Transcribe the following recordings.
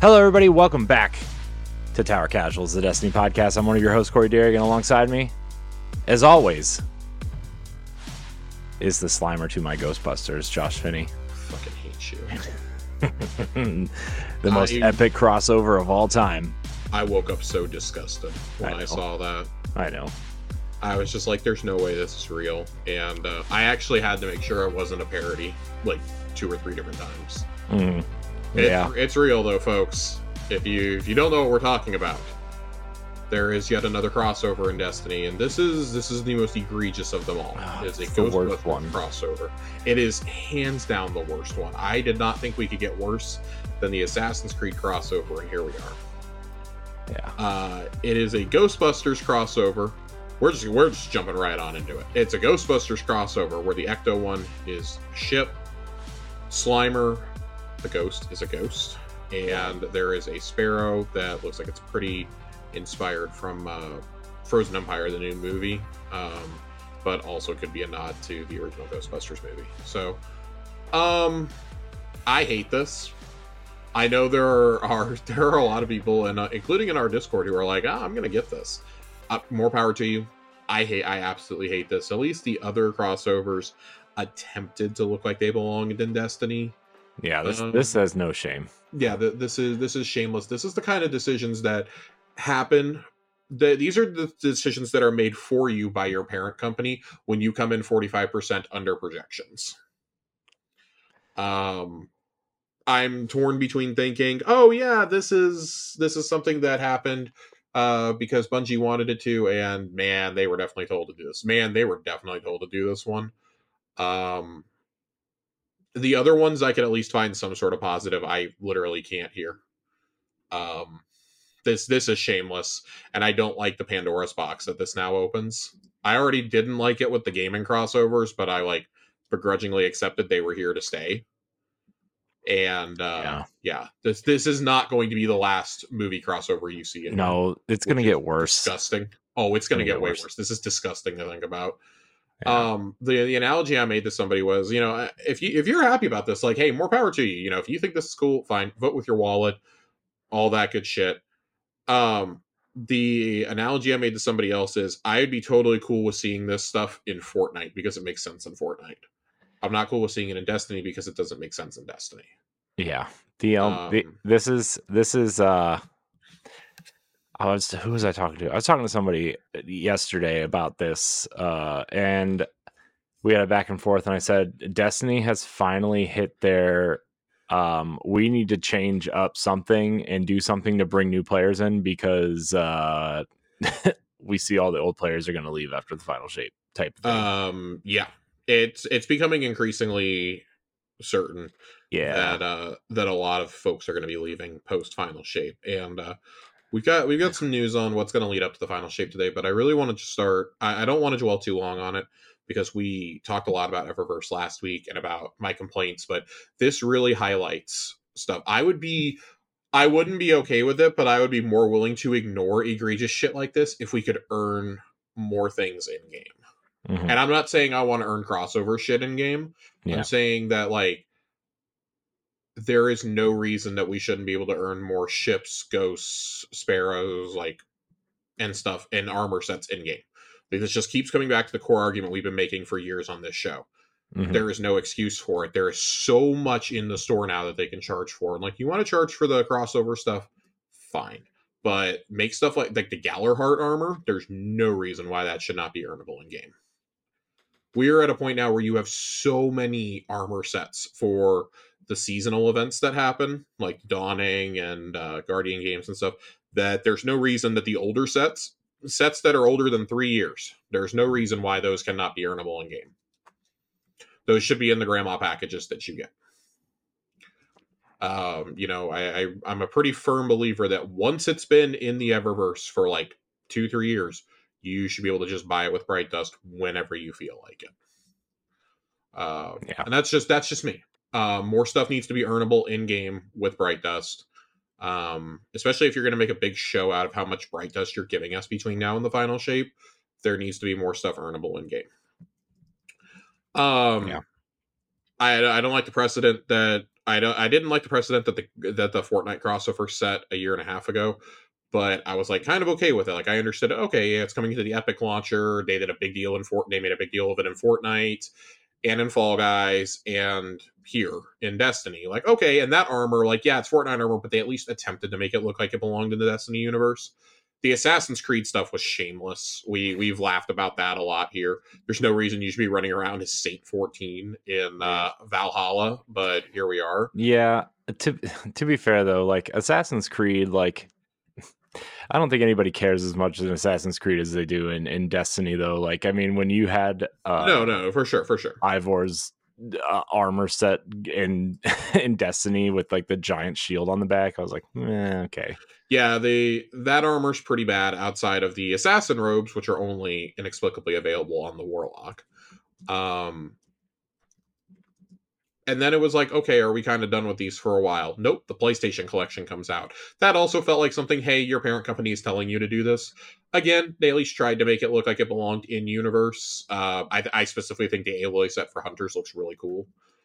Hello, everybody. Welcome back to Tower Casuals, the Destiny podcast. I'm one of your hosts, Corey Derrick, and alongside me, as always, is the Slimer to my Ghostbusters, Josh Finney. Fucking hate you. The most epic crossover of all time. I woke up so disgusted when I saw that. I know. I was just like, there's no way this is real. And I actually had to make sure it wasn't a parody, like 2 or 3 different times. It's real though, folks. If you don't know what we're talking about, there is yet another crossover in Destiny, and this is the most egregious of them all. It's a Ghostbusters crossover. It is hands down the worst one. I did not think we could get worse than the Assassin's Creed crossover, and here we are. Yeah. It is a Ghostbusters crossover. We're just jumping right on into it. It's a Ghostbusters crossover where the Ecto one is a ship, Slimer, the ghost, is a ghost, and there is a Sparrow that looks like it's pretty inspired from Frozen Empire, the new movie, but also could be a nod to the original Ghostbusters movie. So, I hate this. I know there are a lot of people, and including in our Discord, who are like, I'm gonna get this. More power to you. I absolutely hate this. At least the other crossovers attempted to look like they belonged in Destiny. Yeah, this has no shame. Yeah, this is shameless. This is the kind of decisions that happen. These are the decisions that are made for you by your parent company when you come in 45% under projections. I'm torn between thinking, oh yeah, this is something that happened because Bungie wanted it to, and man, they were definitely told to do this. One. The other ones I can at least find some sort of positive. I literally can't hear. This is shameless, and I don't like the Pandora's box that this now opens. I already didn't like it with the gaming crossovers, but I begrudgingly accepted they were here to stay. And this is not going to be the last movie crossover you see. No, it's going to get worse. Disgusting. Oh, it's going to get way worse. This is disgusting to think about. Yeah. The analogy I made to somebody was, if you're happy about this, like, hey, more power to you. If you think this is cool, fine, vote with your wallet, all that good shit. The analogy I made to somebody else is, I'd be totally cool with seeing this stuff in Fortnite because it makes sense in Fortnite. I'm not cool with seeing it in Destiny because it doesn't make sense in Destiny. Yeah. This is who was I talking to? I was talking to somebody yesterday about this, and we had a back and forth, and I said, Destiny has finally hit their, we need to change up something and do something to bring new players in, because we see all the old players are going to leave after the final shape type of thing. Yeah. It's becoming increasingly certain that a lot of folks are going to be leaving post final shape, and we've got some news on what's going to lead up to the final shape today, but I really wanted to start. I don't want to dwell too long on it because we talked a lot about Eververse last week and about my complaints, but this really highlights stuff. I wouldn't be okay with it, but I would be more willing to ignore egregious shit like this if we could earn more things in game. Mm-hmm. And I'm not saying I want to earn crossover shit in game. Yeah. I'm saying that, like, there is no reason that we shouldn't be able to earn more ships, ghosts, sparrows, and stuff, and armor sets in game. This just keeps coming back to the core argument we've been making for years on this show. Mm-hmm. There is no excuse for it. There is so much in the store now that they can charge for. And you want to charge for the crossover stuff, fine. But make stuff like the Gallerheart armor, there's no reason why that should not be earnable in game. We are at a point now where you have so many armor sets for the seasonal events that happen, like Dawning and Guardian games and stuff, that there's no reason that the older sets that are older than 3 years, there's no reason why those cannot be earnable in game. Those should be in the grandma packages that you get. I'm a pretty firm believer that once it's been in the Eververse for 2-3 years, you should be able to just buy it with Bright Dust whenever you feel like it. And that's just me. More stuff needs to be earnable in game with Bright Dust, especially if you're going to make a big show out of how much Bright Dust you're giving us between now and the final shape. There needs to be more stuff earnable in game. I don't like the precedent that I didn't like the precedent that the Fortnite crossover set a year and a half ago, but I was like kind of okay with it. Like I understood, okay, yeah, it's coming to the Epic launcher. They did a big deal they made a big deal of it in Fortnite and in Fall Guys and here in Destiny. Like, okay, and that armor, like, yeah, it's Fortnite armor, but they at least attempted to make it look like it belonged in the Destiny universe. The Assassin's Creed stuff was shameless. We've laughed about that a lot here. There's no reason you should be running around as Saint 14 in Valhalla, but here we are. Yeah, to be fair though, like Assassin's Creed, like I don't think anybody cares as much in Assassin's Creed as they do in Destiny though. Like, I mean, when you had no, for sure. Ivor's armor set in Destiny with like the giant shield on the back, I was like, okay. Yeah, that armor's pretty bad outside of the assassin robes, which are only inexplicably available on the Warlock. And then it was like, okay, are we kind of done with these for a while? Nope, the PlayStation Collection comes out. That also felt like something, hey, your parent company is telling you to do this. Again, they at least tried to make it look like it belonged in universe. I specifically think the Aloy set for Hunters looks really cool.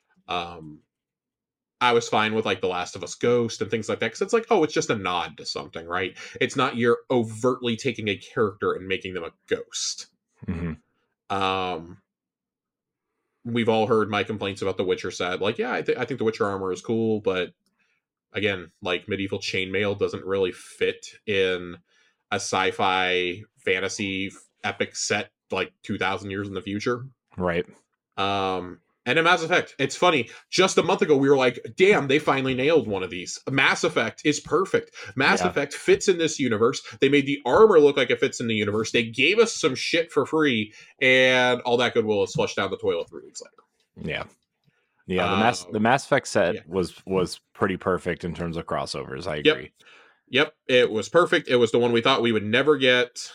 I was fine with like The Last of Us Ghost and things like that, because it's like, oh, it's just a nod to something, right? It's not you're overtly taking a character and making them a ghost. Mm-hmm. We've all heard my complaints about the Witcher set. Like, yeah, I think the Witcher armor is cool, but again, like medieval chainmail doesn't really fit in a sci-fi fantasy epic set like 2,000 years in the future. Right. And in Mass Effect, it's funny. Just a month ago, we were like, damn, they finally nailed one of these. Mass Effect is perfect. Mass Effect fits in this universe. They made the armor look like it fits in the universe. They gave us some shit for free, and all that goodwill is flushed down the toilet 3 weeks later. Yeah. Yeah, the Mass Effect set was pretty perfect in terms of crossovers. I agree. Yep, it was perfect. It was the one we thought we would never get.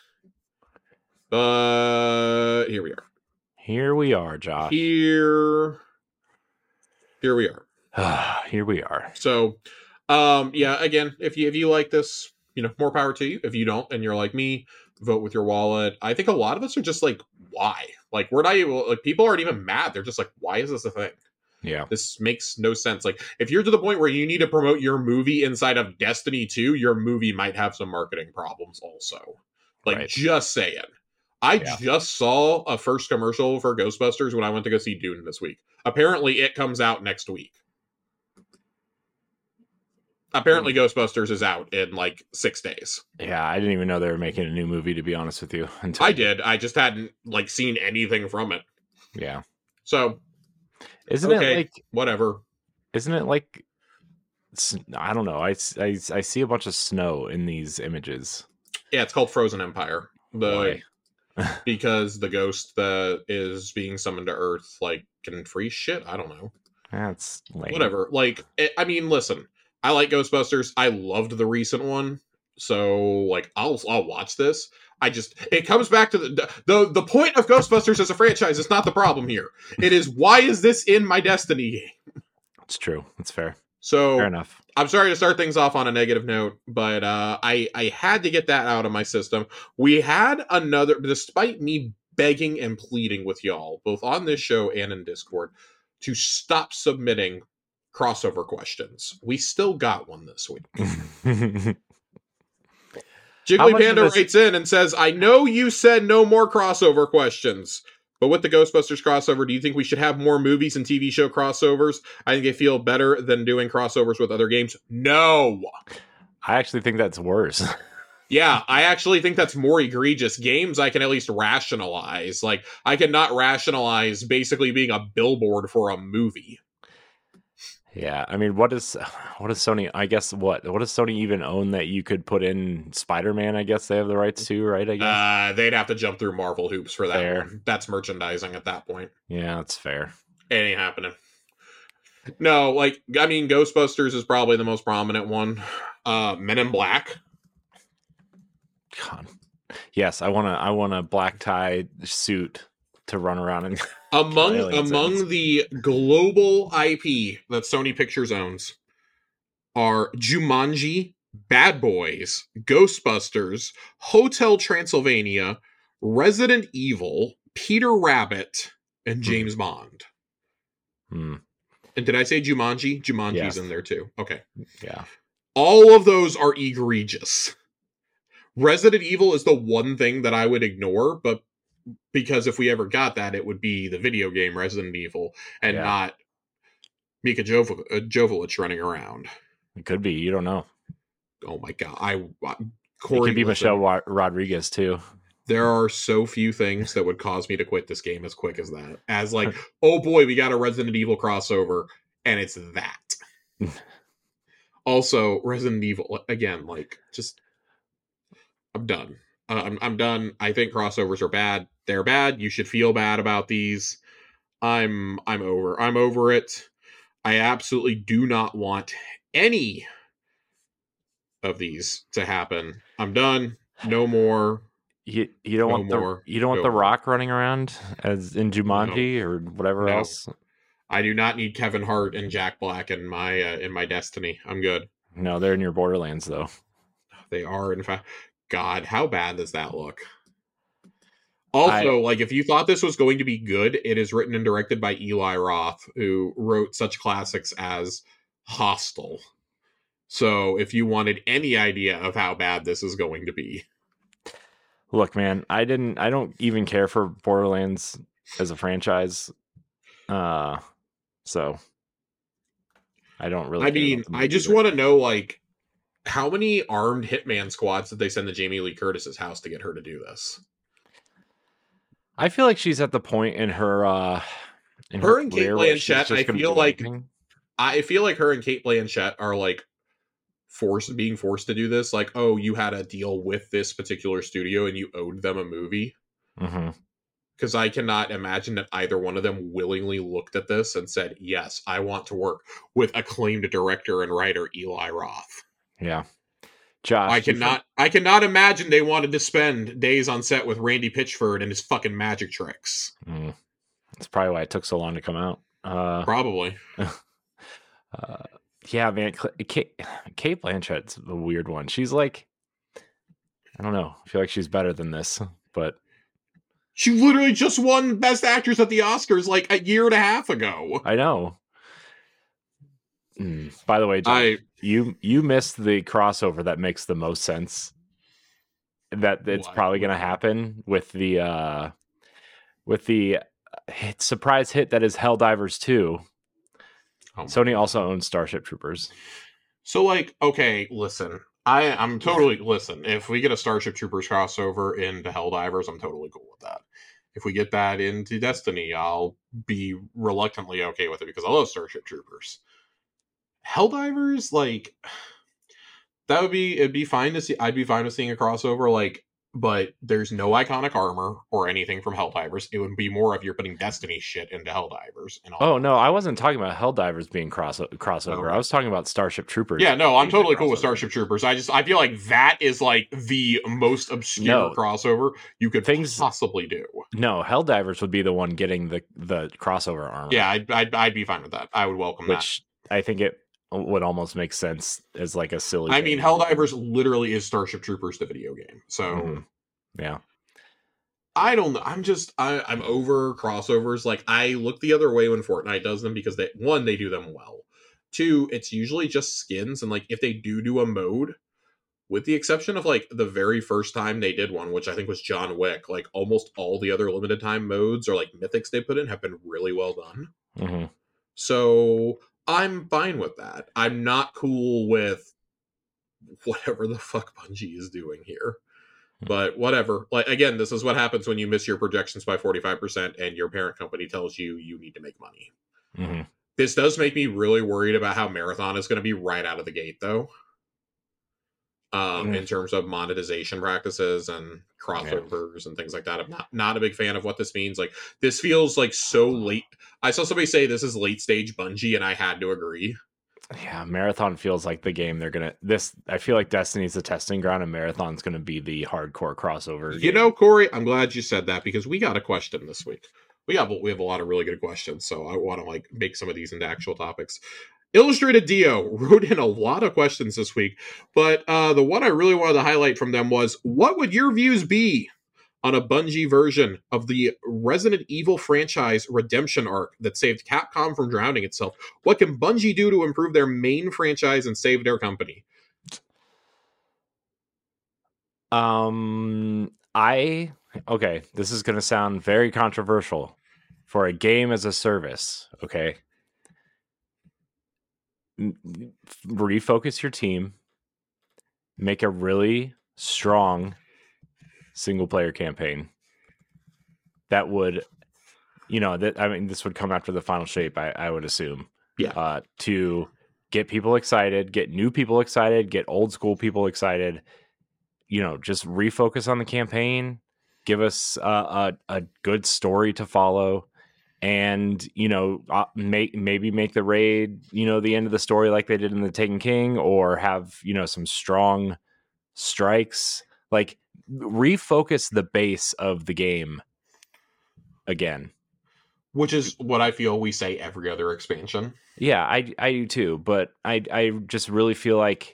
But here we are. Here we are, Josh. Here we are. Here we are. So, again, if you like this, more power to you. If you don't, and you're like me, vote with your wallet. I think a lot of us are just like, why? Like, we're not even, like, people aren't even mad. They're just like, why is this a thing? Yeah. This makes no sense. Like, if you're to the point where you need to promote your movie inside of Destiny 2, your movie might have some marketing problems also. Like, just saying. I just saw a first commercial for Ghostbusters when I went to go see Dune this week. Apparently, it comes out next week. Apparently, Ghostbusters is out in like 6 days. Yeah, I didn't even know they were making a new movie, to be honest with you. I did. I just hadn't like seen anything from it. Yeah. So, isn't it like whatever? Isn't it like, I don't know. I see a bunch of snow in these images. Yeah, it's called Frozen Empire. Why? Because the ghost that is being summoned to Earth like can freeze shit. I don't know. That's lame. Whatever. Like, I mean, listen. I like Ghostbusters. I loved the recent one, so like I'll watch this. It comes back to the point of Ghostbusters as a franchise is not the problem here. It is, why is this in my Destiny game? It's true. It's fair. So fair enough. I'm sorry to start things off on a negative note, but I had to get that out of my system. We had another, despite me begging and pleading with y'all, both on this show and in Discord, to stop submitting crossover questions. We still got one this week. Jiggly Panda writes in and says, I know you said no more crossover questions, but with the Ghostbusters crossover, do you think we should have more movies and TV show crossovers? I think they feel better than doing crossovers with other games. No! I actually think that's worse. Yeah, I actually think that's more egregious. Games I can at least rationalize. Like, I cannot rationalize basically being a billboard for a movie. Yeah, I mean, what does Sony? I guess what does Sony even own that you could put in Spider-Man? I guess they have the rights to, right? I guess they'd have to jump through Marvel hoops for that one. That's merchandising at that point. Yeah, that's fair. It ain't happening. No, like, I mean, Ghostbusters is probably the most prominent one. Men in Black. God, yes, I want a black tie suit to run around in. Among the global IP that Sony Pictures owns are Jumanji, Bad Boys, Ghostbusters, Hotel Transylvania, Resident Evil, Peter Rabbit, and James Bond. And And did I say Jumanji? Jumanji's yes. in there too. Okay. Yeah. All of those are egregious. Resident Evil is the one thing that I would ignore, but because if we ever got that, it would be the video game Resident Evil and not Mika Jovovich running around. It could be. You don't know. Oh my god! Corey, it could be Michelle Rodriguez too. There are so few things that would cause me to quit this game as quick as that. As like, oh boy, we got a Resident Evil crossover, and it's that. Also, Resident Evil again, like, just I'm done. I'm done. I think crossovers are bad. They're bad. You should feel bad about these. I'm over it. I absolutely do not want any of these to happen. I'm done. No more. You don't want the Rock running around as in Jumanji or whatever else. I do not need Kevin Hart and Jack Black in my Destiny. I'm good. No, they're in your Borderlands though. They are, in fact. God, how bad does that look? Also, like, if you thought this was going to be good, it is written and directed by Eli Roth, who wrote such classics as Hostel. So, if you wanted any idea of how bad this is going to be. Look, man, I don't even care for Borderlands as a franchise. So I don't really I mean, I just want to know, like, how many armed hitman squads did they send to Jamie Lee Curtis's house to get her to do this? I feel like she's at the point in her her and Cate Blanchett, I feel like her and Cate Blanchett are like being forced to do this. Like, oh, you had a deal with this particular studio and you owed them a movie. Because I cannot imagine that either one of them willingly looked at this and said, yes, I want to work with acclaimed director and writer Eli Roth. Yeah. Josh, I cannot imagine they wanted to spend days on set with Randy Pitchford and his fucking magic tricks. That's probably why it took so long to come out. Probably. Yeah, man. Cate Blanchett's a weird one. She's like, I don't know. I feel like she's better than this, but she literally just won Best Actress at the Oscars like a year and a half ago. I know. By the way, Josh, you missed the crossover that makes the most sense. That it's probably going to happen with the surprise hit that is Helldivers 2. Sony also owns Starship Troopers. So, like, okay, listen. I'm totally listen. If we get a Starship Troopers crossover into Helldivers, I'm totally cool with that. If we get that into Destiny, I'll be reluctantly okay with it because I love Starship Troopers. Helldivers, like, it'd be fine to see. I'd be fine with seeing a crossover, like, but there's no iconic armor or anything from Helldivers. It would be more if you're putting Destiny shit into Helldivers. No, I wasn't talking about Helldivers being crossover. Okay. I was talking about Starship Troopers. Yeah, no, I'm totally cool with Starship Troopers. I feel like that is like the most obscure crossover you could possibly do. No, Helldivers would be the one getting the crossover armor. Yeah, I'd be fine with that. I would welcome that. Which I think it would almost make sense as like a silly. I mean, Helldivers literally is Starship Troopers, the video game. So, yeah. I don't know. I'm over crossovers. Like, I look the other way when Fortnite does them because they do them well. 2, it's usually just skins, and like if they do a mode, with the exception of like the very first time they did one, which I think was John Wick, like almost all the other limited time modes or like mythics they put in have been really well done. So I'm fine with that. I'm not cool with whatever the fuck Bungie is doing here. But whatever. Like, again, this is what happens when you miss your projections by 45% and your parent company tells you need to make money. This does make me really worried about how Marathon is going to be right out of the gate, though. In terms of monetization practices and crossovers and things like that. I'm not a big fan of what this means. Like, this feels like so late. I saw somebody say this is late stage Bungie, and I had to agree. Yeah, Marathon feels like the game they're gonna. I feel like Destiny's the testing ground, and Marathon's gonna be the hardcore crossover. You know, Corey, I'm glad you said that because we got a question this week. We have a lot of really good questions, so I want to like make some of these into actual topics. Illustrated Dio wrote in a lot of questions this week, but the one I really wanted to highlight from them was, what would your views be on a Bungie version of the Resident Evil franchise redemption arc that saved Capcom from drowning itself. What can Bungie do to improve their main franchise and save their company? Okay, this is going to sound very controversial for a game as a service, okay? Refocus your team, make a really strong single player campaign that would, this would come after the final shape, I would assume. Yeah. To get people excited, get new people excited, get old school people excited, just refocus on the campaign, give us a good story to follow, and maybe make the raid the end of the story like they did in the Taken King, or have some strong strikes, like refocus the base of the game again, which is what I feel we say every other expansion. Yeah, I do too, but I just really feel like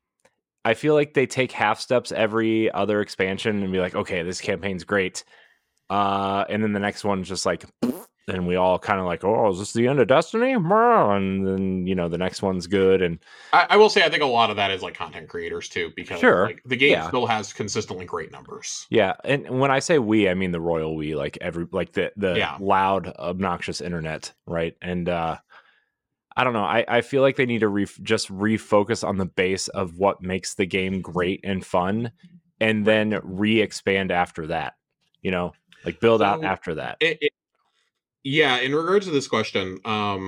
they take half steps every other expansion and be like, okay, this campaign's great, and then the next one's just like, and we all kind of like, oh, is this the end of Destiny? And then the next one's good. And I will say, I think a lot of that is like content creators too, because like the game still has consistently great numbers. Yeah, and when I say we, I mean the royal we, like the loud, obnoxious internet, right? And I don't know. I feel like they need to just refocus on the base of what makes the game great and fun, and then re-expand after that. Like build out after that. Yeah, in regards to this question,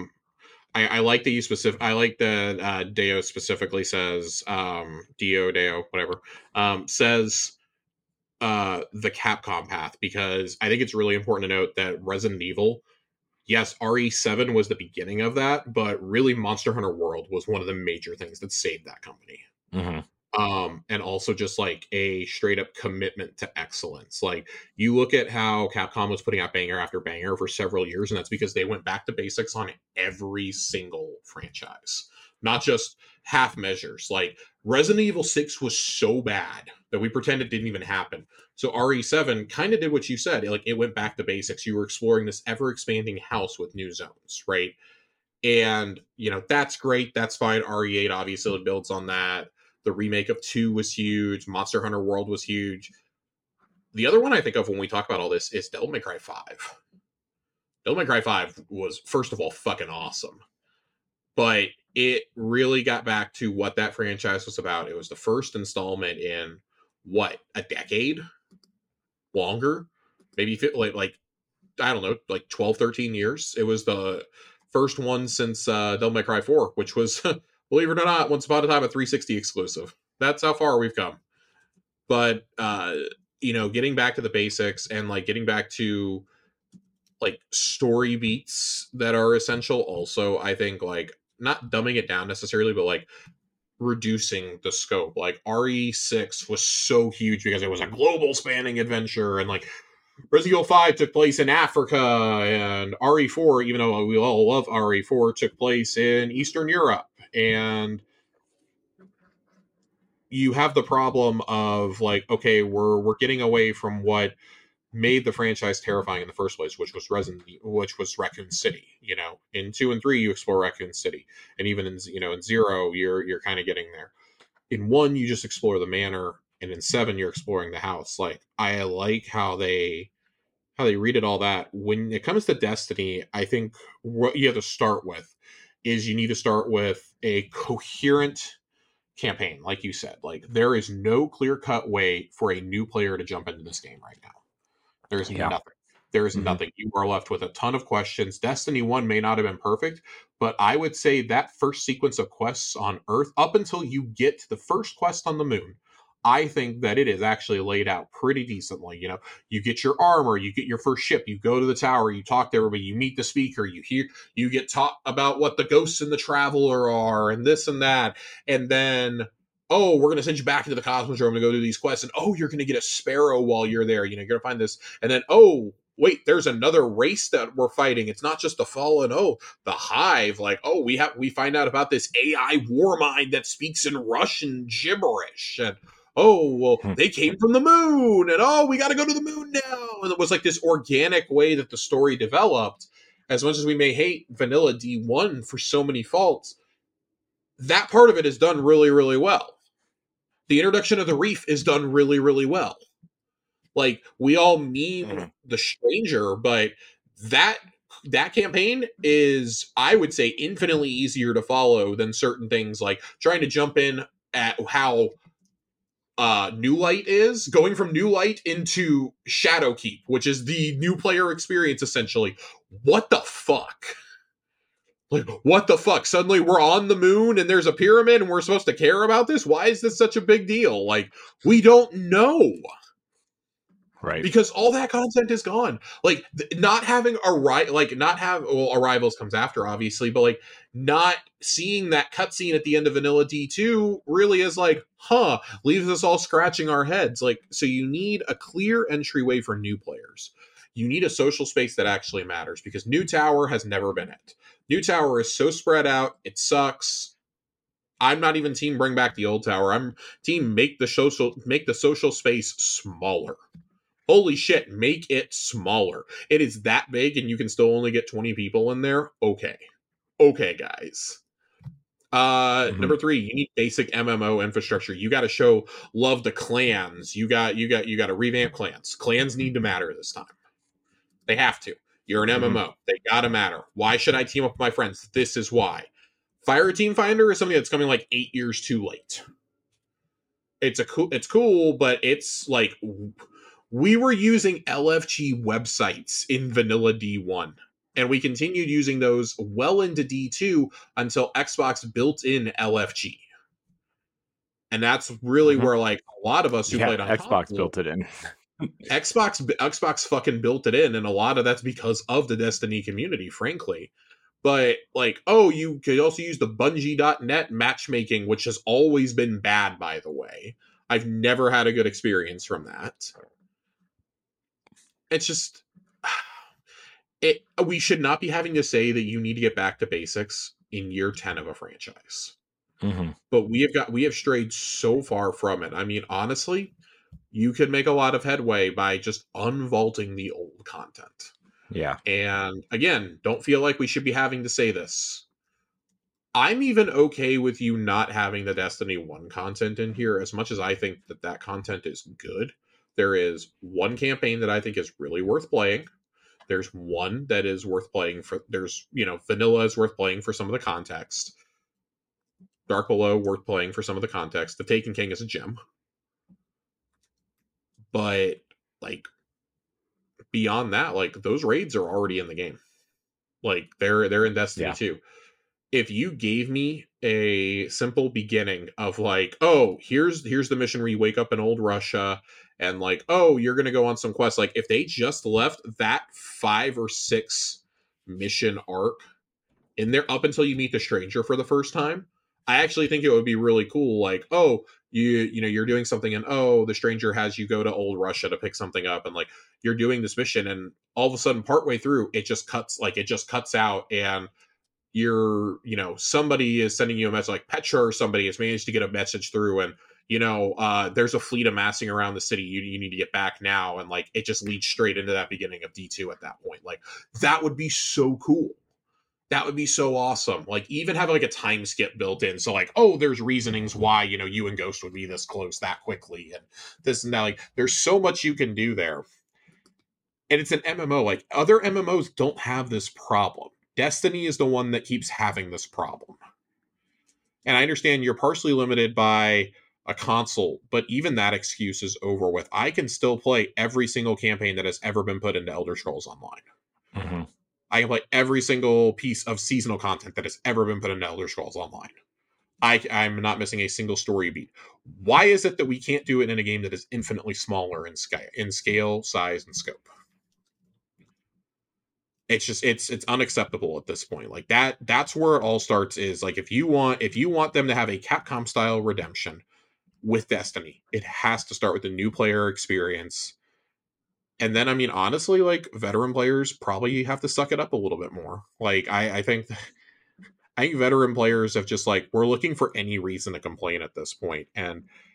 I like that you I like that Deo specifically says, Deo, whatever, says the Capcom path, because I think it's really important to note that Resident Evil, yes, RE7 was the beginning of that, but really Monster Hunter World was one of the major things that saved that company. Mm-hmm. And also just like a straight up commitment to excellence. Like, you look at how Capcom was putting out banger after banger for several years, and that's because they went back to basics on every single franchise, not just half measures. Like, Resident Evil 6 was so bad that we pretend it didn't even happen. So RE7 kind of did what you said. Like, it went back to basics. You were exploring this ever expanding house with new zones, right? And that's great, that's fine. RE8 obviously builds on that. The remake of 2 was huge. Monster Hunter World was huge. The other one I think of when we talk about all this is Devil May Cry 5. Devil May Cry 5 was, first of all, fucking awesome. But it really got back to what that franchise was about. It was the first installment in, a decade? Longer? Maybe, like I don't know, like 12, 13 years. It was the first one since Devil May Cry 4, which was... believe it or not, once upon a time, a 360 exclusive. That's how far we've come. But, getting back to the basics and, like, getting back to, like, story beats that are essential also, I think, like, not dumbing it down necessarily, but, like, reducing the scope. Like, RE6 was so huge because it was a global spanning adventure, and, like, Resident Evil 5 took place in Africa, and RE4, even though we all love RE4, took place in Eastern Europe. And you have the problem of, like, okay, we're getting away from what made the franchise terrifying in the first place, which was Raccoon City. In 2 and 3 you explore Raccoon City, and even in 0 you're kind of getting there. In 1 you just explore the manor, and in 7 you're exploring the house. Like, I like how they redid all that. When it comes to Destiny, I think what you have to start with is you need to start with a coherent campaign. Like you said, like, there is no clear-cut way for a new player to jump into this game right now. There's nothing. There's nothing. You are left with a ton of questions. Destiny 1 may not have been perfect, but I would say that first sequence of quests on Earth, up until you get to the first quest on the moon, I think that it is actually laid out pretty decently. You get your armor, you get your first ship, you go to the tower, you talk to everybody, you meet the speaker, you get taught about what the ghosts and the traveler are, and this and that, and then, oh, we're going to send you back into the Cosmodrome to go do these quests, and oh, you're going to get a sparrow while you're there. You're going to find this, and then, oh, wait, there's another race that we're fighting. It's not just the Fallen. Oh, the Hive. Like, oh, we find out about this AI war mind that speaks in Russian gibberish, and oh, well, they came from the moon, and oh, we got to go to the moon now. And it was like this organic way that the story developed. As much as we may hate vanilla D1 for so many faults, that part of it is done really, really well. The introduction of the reef is done really, really well. Like, we all meme the stranger, but that campaign is, I would say, infinitely easier to follow than certain things like trying to jump in at how New Light is, going from New Light into Shadowkeep, which is the new player experience essentially. What the fuck? Like, what the fuck? Suddenly we're on the moon and there's a pyramid and we're supposed to care about this? Why is this such a big deal? Like, we don't know. Right. Because all that content is gone. Like, not having Arrivals comes after, obviously, but like not seeing that cutscene at the end of Vanilla D2 really is like, leaves us all scratching our heads. Like, so you need a clear entryway for new players. You need a social space that actually matters, because New Tower has never been it. New Tower is so spread out, it sucks. I'm not even team bring back the old tower. I'm team make the social space smaller. Holy shit, make it smaller. It is that big and you can still only get 20 people in there? Okay, guys. Number 3, you need basic MMO infrastructure. You got to show love to clans. You got to revamp clans. Clans need to matter this time. They have to. You're an MMO. They got to matter. Why should I team up with my friends? This is why. Fire Team Finder is something that's coming like 8 years too late. It's cool, but it's like, we were using LFG websites in Vanilla D1, and we continued using those well into D2 until Xbox built in LFG. And that's really where, like, a lot of us who played on Xbox console, built it in. Xbox fucking built it in, and a lot of that's because of the Destiny community, frankly. But, like, you could also use the Bungie.net matchmaking, which has always been bad, by the way. I've never had a good experience from that. It's just, we should not be having to say that you need to get back to basics in year 10 of a franchise. But we have strayed so far from it. I mean, honestly, you could make a lot of headway by just unvaulting the old content. Yeah. And again, don't feel like we should be having to say this. I'm even okay with you not having the Destiny 1 content in here, as much as I think that content is good. There is one campaign that I think is really worth playing. There's one that is worth playing for, Vanilla is worth playing for some of the context. Dark Below, worth playing for some of the context. The Taken King is a gem. But, like, beyond that, like, those raids are already in the game. Like, they're in Destiny 2. If you gave me a simple beginning of like, here's the mission where you wake up in old Russia and like, you're going to go on some quest. Like, if they just left that 5 or 6 mission arc in there up until you meet the stranger for the first time, I actually think it would be really cool. Like, you're doing something and the stranger has you go to old Russia to pick something up, and like you're doing this mission and all of a sudden partway through it just cuts out, and somebody is sending you a message, like Petra or somebody has managed to get a message through, and there's a fleet amassing around the city, you need to get back now, and like it just leads straight into that beginning of D2 at that point. Like, that would be so cool. That would be so awesome. Like, even have like a time skip built in, so like, there's reasonings why you and Ghost would be this close that quickly, and this and that. Like, there's so much you can do there, and it's an MMO. Like, other MMOs don't have this problem. Destiny is the one that keeps having this problem. And I understand you're partially limited by a console, but even that excuse is over with. I can still play every single campaign that has ever been put into Elder Scrolls Online. I can play every single piece of seasonal content that has ever been put into Elder Scrolls Online. I'm not missing a single story beat. Why is it that we can't do it in a game that is infinitely smaller in scale, size, and scope? It's just it's unacceptable at this point. Like, that's where it all starts, is like, if you want them to have a Capcom style redemption with Destiny, it has to start with the new player experience. And then, I mean, honestly, like, veteran players probably have to suck it up a little bit more. Like, I think veteran players have just, like, we're looking for any reason to complain at this point. And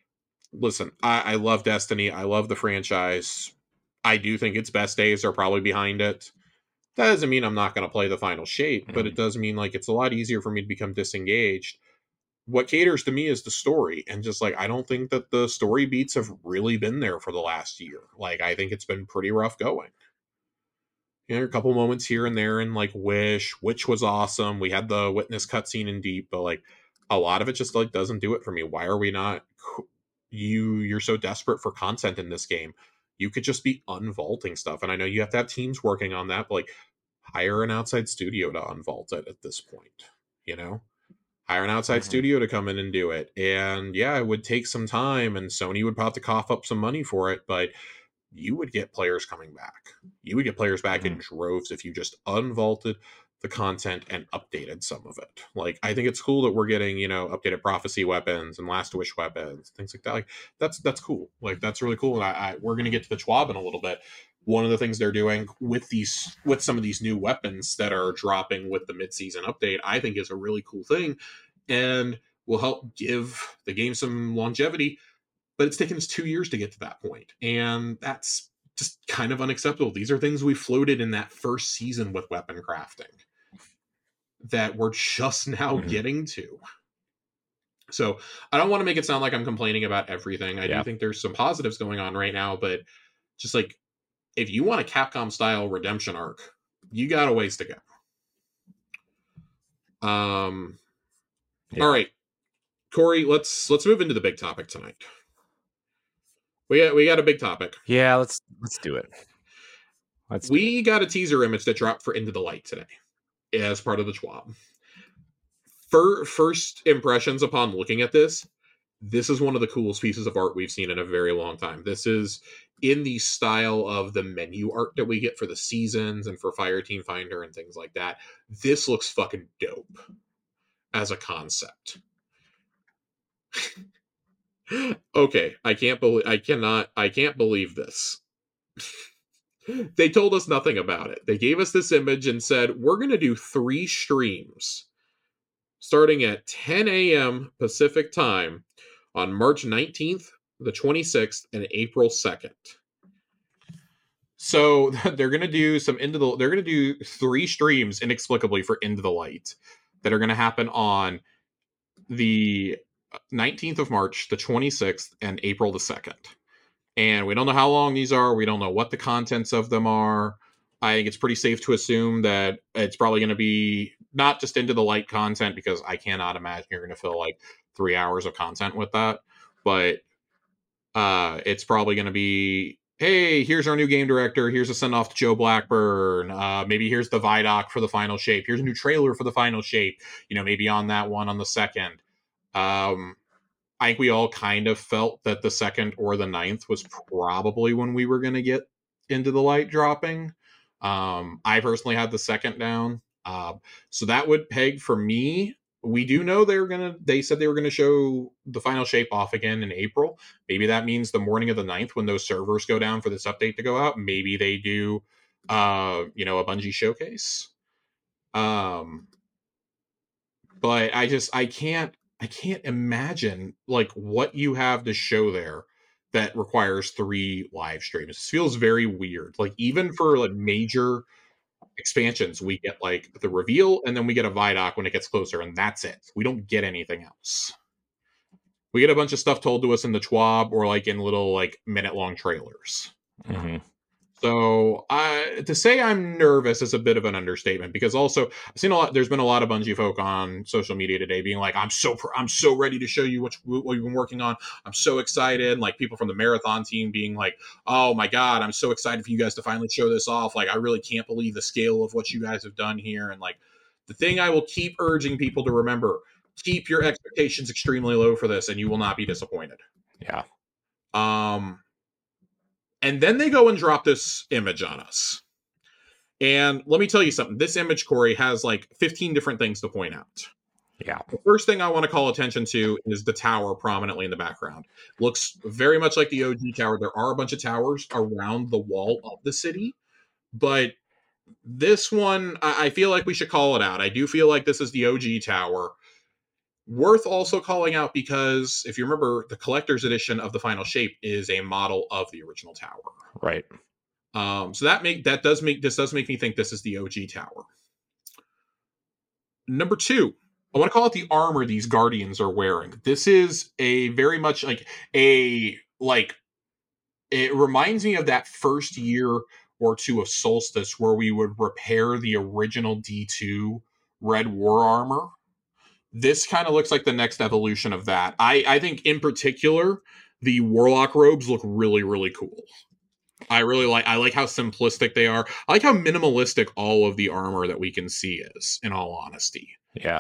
listen, I love Destiny. I love the franchise. I do think its best days are probably behind it. That doesn't mean I'm not going to play the final shape, but it does mean like it's a lot easier for me to become disengaged. What caters to me is the story, and just like I don't think that the story beats have really been there for the last year. Like I think it's been pretty rough going. You know, a couple moments here and there in like Wish, which was awesome. We had the witness cutscene in Deep, but like a lot of it just like doesn't do it for me. Why are we not? You're so desperate for content in this game. You could just be unvaulting stuff, and I know you have to have teams working on that. But like, hire an outside studio to unvault it at this point. You know, hire an outside studio to come in and do it. And yeah, it would take some time, and Sony would have to cough up some money for it, but you would get players coming back. You would get players back in droves if you just unvaulted the content and updated some of it. Like, I think it's cool that we're getting, you know, updated prophecy weapons and last wish weapons, things like that. Like, that's cool. Like, that's really cool. And we're going to get to the Chwab in a little bit. One of the things they're doing with some of these new weapons that are dropping with the mid-season update, I think is a really cool thing and will help give the game some longevity. But it's taken us 2 years to get to that point, and that's just kind of unacceptable. These are things we floated in that first season with weapon crafting that we're just now getting to. So I don't want to make it sound like I'm complaining about everything. I do think there's some positives going on right now, but just like if you want a Capcom style redemption arc, you got a ways to go. All right, Corey, let's move into the big topic tonight. We got a big topic. Yeah, let's do it. We got a teaser image that dropped for Into the Light today as part of the Chwab. First impressions upon looking at this is one of the coolest pieces of art we've seen in a very long time. This is in the style of the menu art that we get for the seasons and for Fireteam Finder and things like that. This looks fucking dope as a concept. Okay, I can't believe this. They told us nothing about it. They gave us this image and said, we're going to do 3 streams starting at 10 a.m. Pacific time on March 19th, the 26th, and April 2nd. So they're going to do they're going to do 3 streams inexplicably for Into the Light that are going to happen on the 19th of March, the 26th, and April the 2nd. And we don't know how long these are. We don't know what the contents of them are. I think it's pretty safe to assume that it's probably going to be not just Into the Light content, because I cannot imagine you're going to fill like 3 hours of content with that. But it's probably going to be, hey, here's our new game director. Here's a send off to Joe Blackburn. Maybe here's the Vidoc for the final shape. Here's a new trailer for the final shape. You know, maybe on that one on the 2nd. I think we all kind of felt that the 2nd or the 9th was probably when we were going to get Into the Light dropping. I personally had the 2nd down. So that would peg for me. We do know they said they were going to show the final shape off again in April. Maybe that means the morning of the 9th when those servers go down for this update to go out. Maybe they do, a Bungie showcase. But I can't imagine like what you have to show there that requires 3 live streams. It feels very weird. Like even for like major expansions, we get like the reveal and then we get a Vidoc when it gets closer, and that's it. We don't get anything else. We get a bunch of stuff told to us in the Chwab or like in little like minute-long trailers. Mm-hmm. So to say I'm nervous is a bit of an understatement, because also I've seen there's been a lot of Bungie folk on social media today being like, I'm so ready to show you what we've been working on. I'm so excited. Like people from the Marathon team being like, oh my God, I'm so excited for you guys to finally show this off. Like, I really can't believe the scale of what you guys have done here. And like the thing I will keep urging people to remember, keep your expectations extremely low for this and you will not be disappointed. Yeah. And then they go and drop this image on us. And let me tell you something. This image, Corey, has like 15 different things to point out. Yeah. The first thing I want to call attention to is the tower prominently in the background. Looks very much like the OG tower. There are a bunch of towers around the wall of the city, but this one, I feel like we should call it out. I do feel like this is the OG tower. Worth also calling out because if you remember, the collector's edition of the final shape is a model of the original tower. Right. So that does make me think this is the OG tower. Number 2, I want to call it the armor these Guardians are wearing. This is a very much it reminds me of that first year or two of Solstice where we would repair the original D2 Red War armor. This kind of looks like the next evolution of that. I think in particular, the Warlock robes look really, really cool. I like how simplistic they are. I like how minimalistic all of the armor that we can see is, in all honesty. Yeah.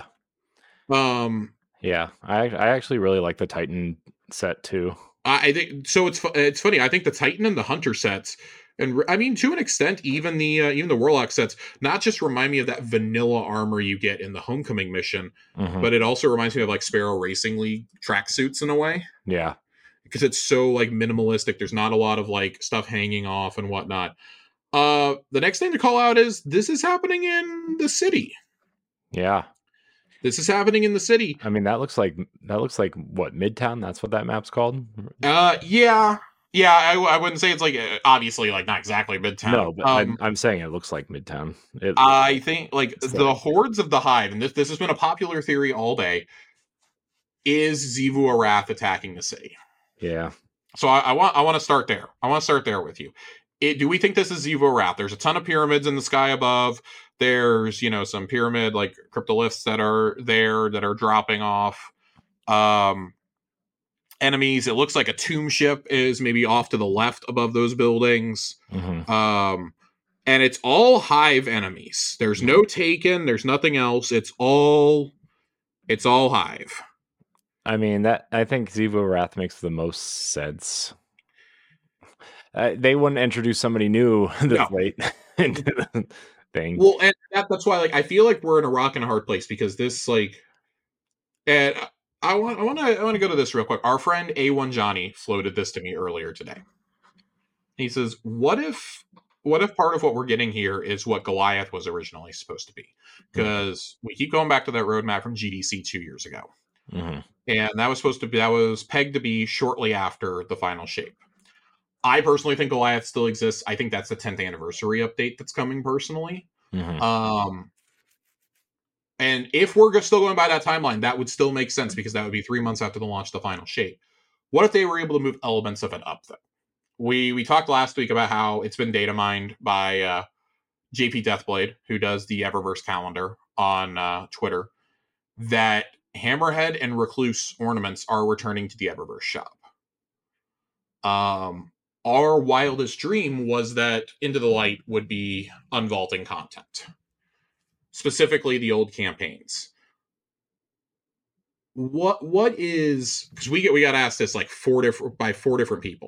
Yeah. I actually really like the Titan set too. I think so. It's funny. I think the Titan and the Hunter sets, and I mean to an extent, even the Warlock sets, not just remind me of that vanilla armor you get in the Homecoming mission, but it also reminds me of like Sparrow Racing League tracksuits in a way. Yeah. Because it's so like minimalistic. There's not a lot of like stuff hanging off and whatnot. The next thing to call out is this is happening in the city. Yeah. This is happening in the city. I mean, that looks like what, Midtown? That's what that map's called? Yeah. I wouldn't say it's like obviously like not exactly Midtown. No, but I'm saying it looks like Midtown. I think like the hordes of the Hive, and this has been a popular theory all day, is Xivu Arath attacking the city. Yeah. So I want to start there. I want to start there with you. Do we think this is Xivu Arath? There's a ton of pyramids in the sky above. There's, some pyramid like cryptoliths that are there that are dropping off. Enemies. It looks like a tomb ship is maybe off to the left above those buildings. And it's all Hive enemies. There's no Taken. There's nothing else. It's all Hive. I mean, I think Xivu Arath makes the most sense. They wouldn't introduce somebody new this late into the thing. Well, and that's why, I feel like we're in a rock and a hard place because this, and I want to go to this real quick. Our friend A1 Johnny floated this to me earlier today. He says, "What if part of what we're getting here is what Goliath was originally supposed to be? Because we keep going back to that roadmap from GDC 2 years ago." And that was pegged to be shortly after the final shape. I personally think Goliath still exists. I think that's the 10th anniversary update that's coming personally. And if we're still going by that timeline, that would still make sense because that would be 3 months after the launch of the final shape. What if they were able to move elements of it up then? We talked last week about how it's been data mined by JP Deathblade, who does the Eververse calendar on Twitter, that Hammerhead and Recluse ornaments are returning to the Eververse shop. Our wildest dream was that Into the Light would be unvaulting content, specifically the old campaigns. What is, because we got asked this like four different people.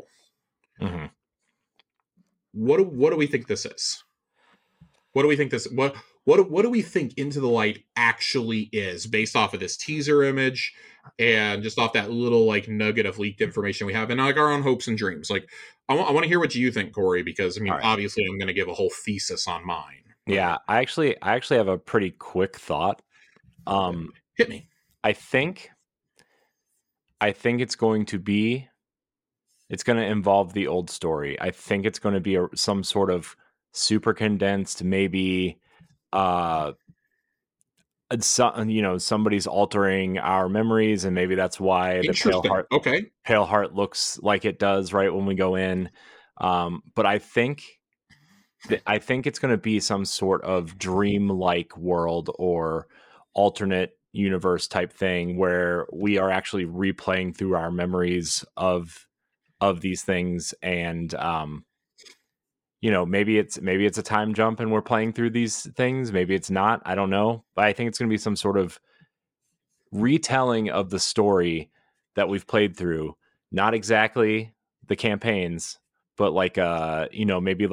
What do we think this is? What do we think this? What do we think Into the Light actually is based off of this teaser image and just off that little nugget of leaked information we have and our own hopes and dreams? I want to hear what you think, Corey, because obviously I'm going to give a whole thesis on mine. Yeah, I actually have a pretty quick thought. Hit me. I think it's going to involve the old story. I think it's going to be some sort of super condensed, maybe somebody's altering our memories, and maybe that's why the Pale Heart looks like it does right when we go in. But I think it's going to be some sort of dream-like world or alternate universe type thing where we are actually replaying through our memories of these things, and maybe it's a time jump and we're playing through these things. Maybe it's not. I don't know. But I think it's going to be some sort of retelling of the story that we've played through. Not exactly the campaigns, but maybe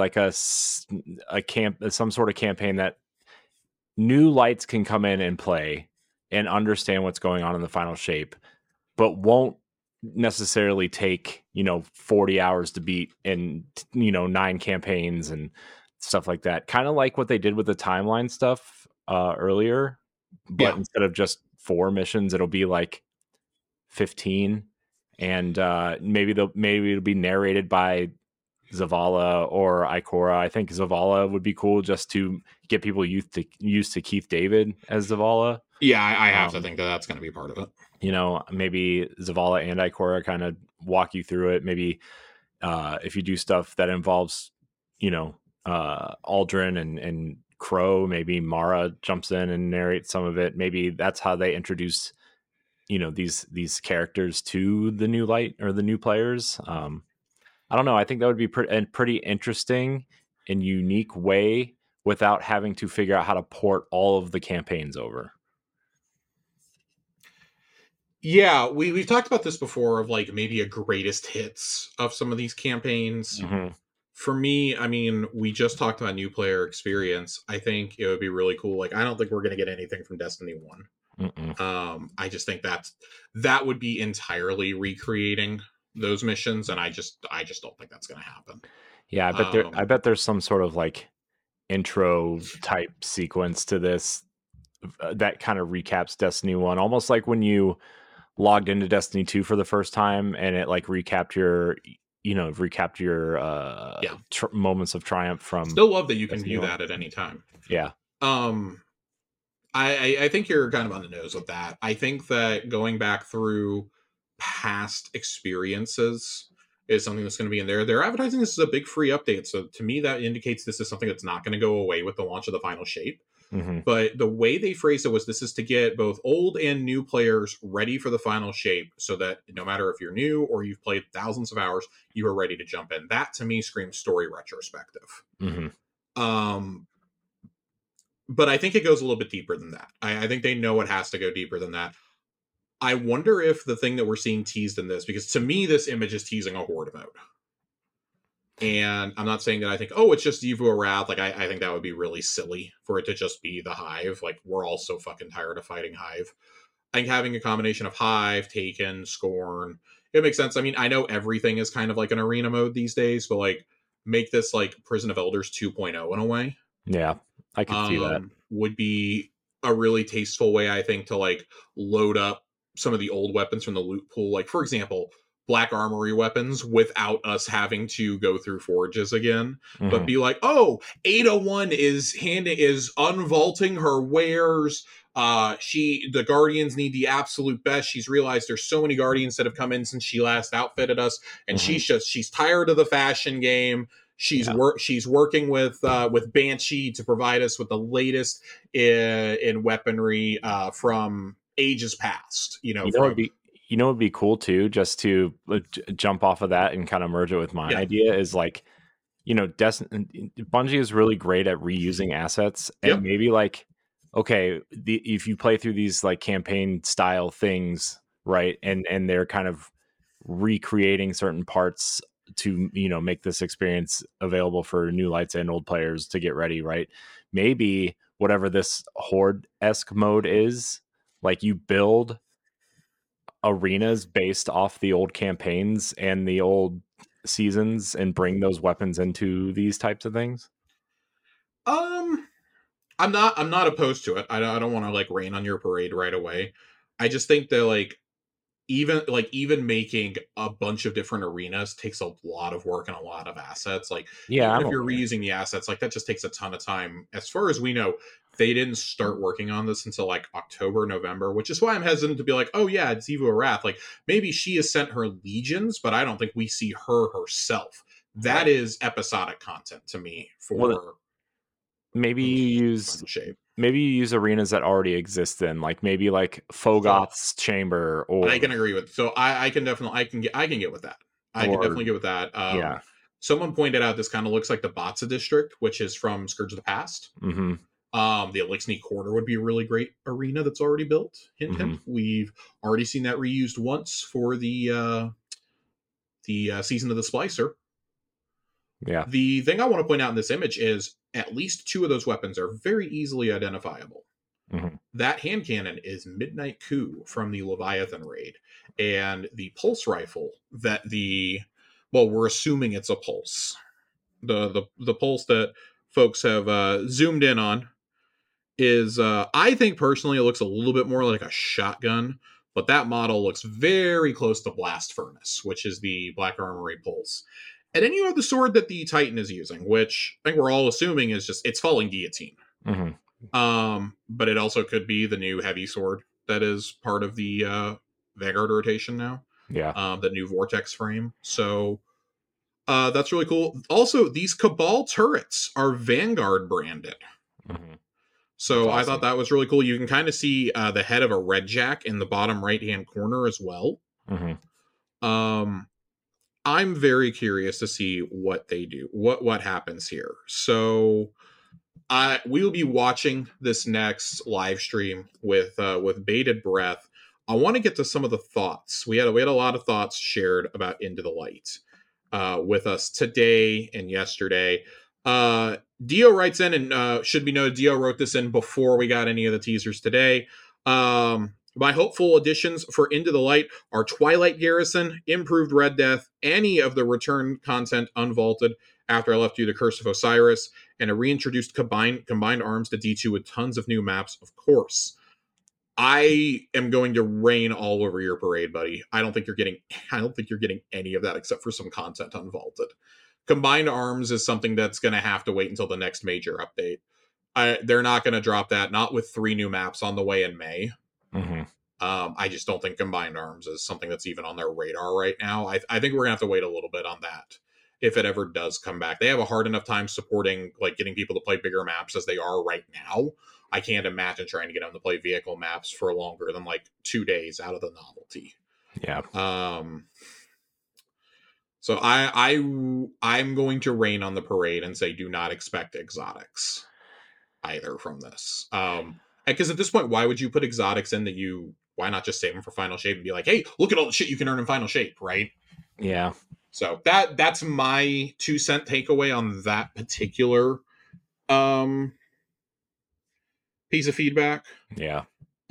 some sort of campaign that new lights can come in and play and understand what's going on in the final shape, but won't necessarily take 40 hours to beat in 9 campaigns and stuff like that, kind of like what they did with the timeline stuff earlier, but instead of just 4 missions, it'll be like 15, and maybe it'll be narrated by Zavala or Ikora. I think Zavala would be cool just to get people used to Keith David as Zavala. Yeah, I have to think that that's going to be part of it. You know, maybe Zavala and Ikora kind of walk you through it. Maybe if you do stuff that involves, you know, Aldrin and Crow, maybe Mara jumps in and narrates some of it. Maybe that's how they introduce, you know, these characters to the new light or the new players. I don't know. I think that would be a pretty interesting and unique way without having to figure out how to port all of the campaigns over. Yeah, we've talked about this before of like maybe a greatest hits of some of these campaigns. Mm-hmm. For me, I mean, we just talked about new player experience. I think it would be really cool. Like, I don't think we're going to get anything from Destiny 1. I just think that would be entirely recreating those missions, and I just don't think that's going to happen. Yeah, I bet there's some sort of like intro type sequence to this that kind of recaps Destiny 1, almost like when you logged into Destiny 2 for the first time and it like recapped your moments of triumph from. Still love that you can Destiny view 1. that at any time. Yeah. I think you're kind of on the nose with that. I think that going back through past experiences is something that's going to be in there. They're advertising this as a big free update, so to me that indicates this is something that's not going to go away with the launch of the final shape. Mm-hmm. But the way they phrased it was this is to get both old and new players ready for the final shape so that no matter if you're new or you've played thousands of hours, you are ready to jump in. That to me screams story retrospective. Mm-hmm. But I think it goes a little bit deeper than that. I think they know it has to go deeper than that. I wonder if the thing that we're seeing teased in this, because to me this image is teasing a horde mode. And I'm not saying that I think, oh, it's just Evo Arath. Like, I think that would be really silly for it to just be the Hive. Like, we're all so fucking tired of fighting Hive. I think having a combination of Hive, Taken, Scorn, it makes sense. I mean, I know everything is kind of like an arena mode these days, but like, make this like Prison of Elders 2.0 in a way. Yeah, I can see that. Would be a really tasteful way, I think, to like load up some of the old weapons from the loot pool. Like, for example, Black Armory weapons without us having to go through forges again, but be like, oh, Ada 1 is unvaulting her wares. The Guardians need the absolute best. She's realized there's so many Guardians that have come in since she last outfitted us, and she's tired of the fashion game. She's working with Banshee to provide us with the latest in weaponry from ages past. It'd be cool too, just to jump off of that and kind of merge it with my idea is like, you know, Bungie is really great at reusing assets, and maybe like, okay, if you play through these like campaign style things, right, and they're kind of recreating certain parts to, you know, make this experience available for new lights and old players to get ready, right? Maybe whatever this horde-esque mode is, like you build arenas based off the old campaigns and the old seasons and bring those weapons into these types of things. I'm not opposed to it. I don't want to like rain on your parade right away. I just think that like even making a bunch of different arenas takes a lot of work and a lot of assets. Like, even if you're reusing the assets, like that just takes a ton of time. As far as we know, they didn't start working on this until like October, November, which is why I'm hesitant to be like, oh yeah, it's Evo Wrath. Like, maybe she has sent her legions, but I don't think we see her herself. That is episodic content to me for maybe you use arenas that already exist then, like maybe like Fogoth's chamber. Or I can agree with. So I can definitely I can get with that. I can definitely get with that. Someone pointed out this kind of looks like the Batsa district, which is from Scourge of the Past. Mm-hmm. The Elixni Quarter would be a really great arena that's already built. Hint, hint. We've already seen that reused once for the season of the Splicer. Yeah. The thing I want to point out in this image is at least 2 of those weapons are very easily identifiable. Mm-hmm. That hand cannon is Midnight Coup from the Leviathan raid, and the pulse rifle that we're assuming it's a pulse. The pulse that folks have zoomed in on is I think personally it looks a little bit more like a shotgun, but that model looks very close to Blast Furnace, which is the Black Armory Pulse. And then you have the sword that the Titan is using, which I think we're all assuming is just it's Falling Guillotine. But it also could be the new heavy sword that is part of the Vanguard rotation now. Yeah. The new Vortex frame. So that's really cool. Also, these Cabal turrets are Vanguard branded. So awesome. I thought that was really cool. You can kind of see the head of a Red Jack in the bottom right-hand corner as well. I'm very curious to see what they do, what happens here. So we will be watching this next live stream with bated breath. I want to get to some of the thoughts. We had a lot of thoughts shared about Into the Light with us today and yesterday. Dio writes in, and should be noted, Dio wrote this in before we got any of the teasers today. My hopeful additions for Into the Light are Twilight Garrison, Improved Red Death, any of the return content unvaulted after I left you the Curse of Osiris, and a reintroduced combined arms to D2 with tons of new maps, of course. I am going to rain all over your parade, buddy. I don't think you're getting any of that except for some content unvaulted. Combined arms is something that's going to have to wait until the next major update. They're not going to drop that, not with 3 new maps on the way in May. I just don't think combined arms is something that's even on their radar right now. I think we're going to have to wait a little bit on that if it ever does come back. They have a hard enough time supporting, like, getting people to play bigger maps as they are right now. I can't imagine trying to get them to play vehicle maps for longer than like 2 days out of the novelty. Yeah. So I'm going to rain on the parade and say do not expect exotics either from this. Because at this point, why would you put exotics in that why not just save them for Final Shape and be like, hey, look at all the shit you can earn in Final Shape, right? Yeah. So that's my 2-cent takeaway on that particular piece of feedback. Yeah.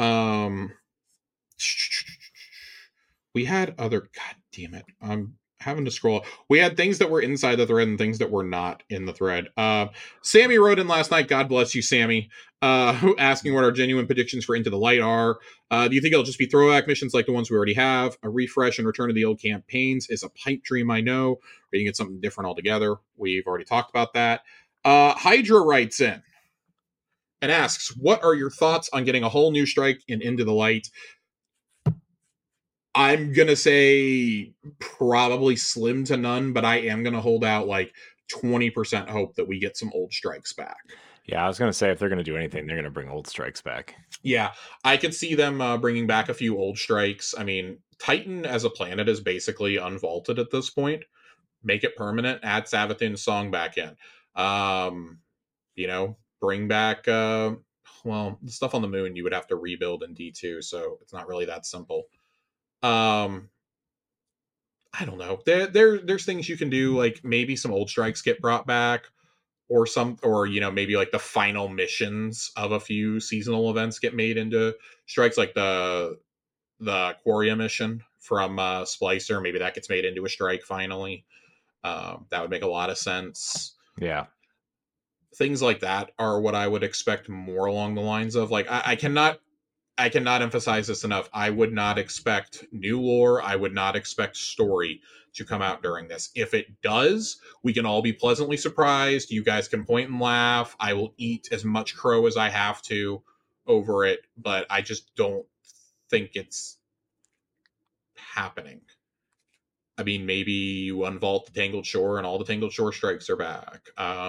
We had other, god damn it, I'm having to scroll. We had things that were inside the thread and things that were not in the thread. Sammy wrote in last night, God bless you, Sammy, asking what our genuine predictions for Into the Light are. Do you think it'll just be throwback missions like the ones we already have? A refresh and return of the old campaigns is a pipe dream, I know. Or you can get something different altogether. We've already talked about that. Hydra writes in and asks, what are your thoughts on getting a whole new strike in Into the Light? I'm going to say probably slim to none, but I am going to hold out like 20% hope that we get some old strikes back. Yeah, I was going to say if they're going to do anything, they're going to bring old strikes back. Yeah, I could see them bringing back a few old strikes. I mean, Titan as a planet is basically unvaulted at this point. Make it permanent, add Savathun's song back in. Bring back, the stuff on the moon you would have to rebuild in D2, so it's not really that simple. I don't know. There's things you can do, like maybe some old strikes get brought back, or maybe like the final missions of a few seasonal events get made into strikes, like the Aquaria mission from Splicer. Maybe that gets made into a strike finally. That would make a lot of sense. Yeah. Things like that are what I would expect more along the lines of, like, I cannot emphasize this enough. I would not expect new lore. I would not expect story to come out during this. If it does, we can all be pleasantly surprised. You guys can point and laugh. I will eat as much crow as I have to over it, but I just don't think it's happening. I mean, maybe you unvault the Tangled Shore and all the Tangled Shore strikes are back.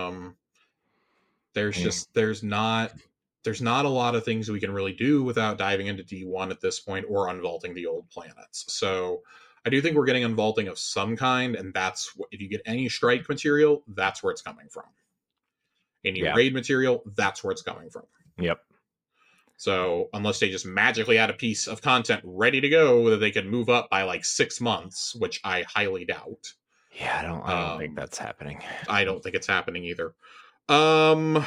There's not a lot of things we can really do without diving into D1 at this point or unvaulting the old planets. So I do think we're getting unvaulting of some kind, and that's if you get any strike material, that's where it's coming from. Any raid material, that's where it's coming from. Yep. So unless they just magically add a piece of content ready to go that they can move up by like 6 months, which I highly doubt. Yeah, I don't think that's happening. I don't think it's happening either. Unless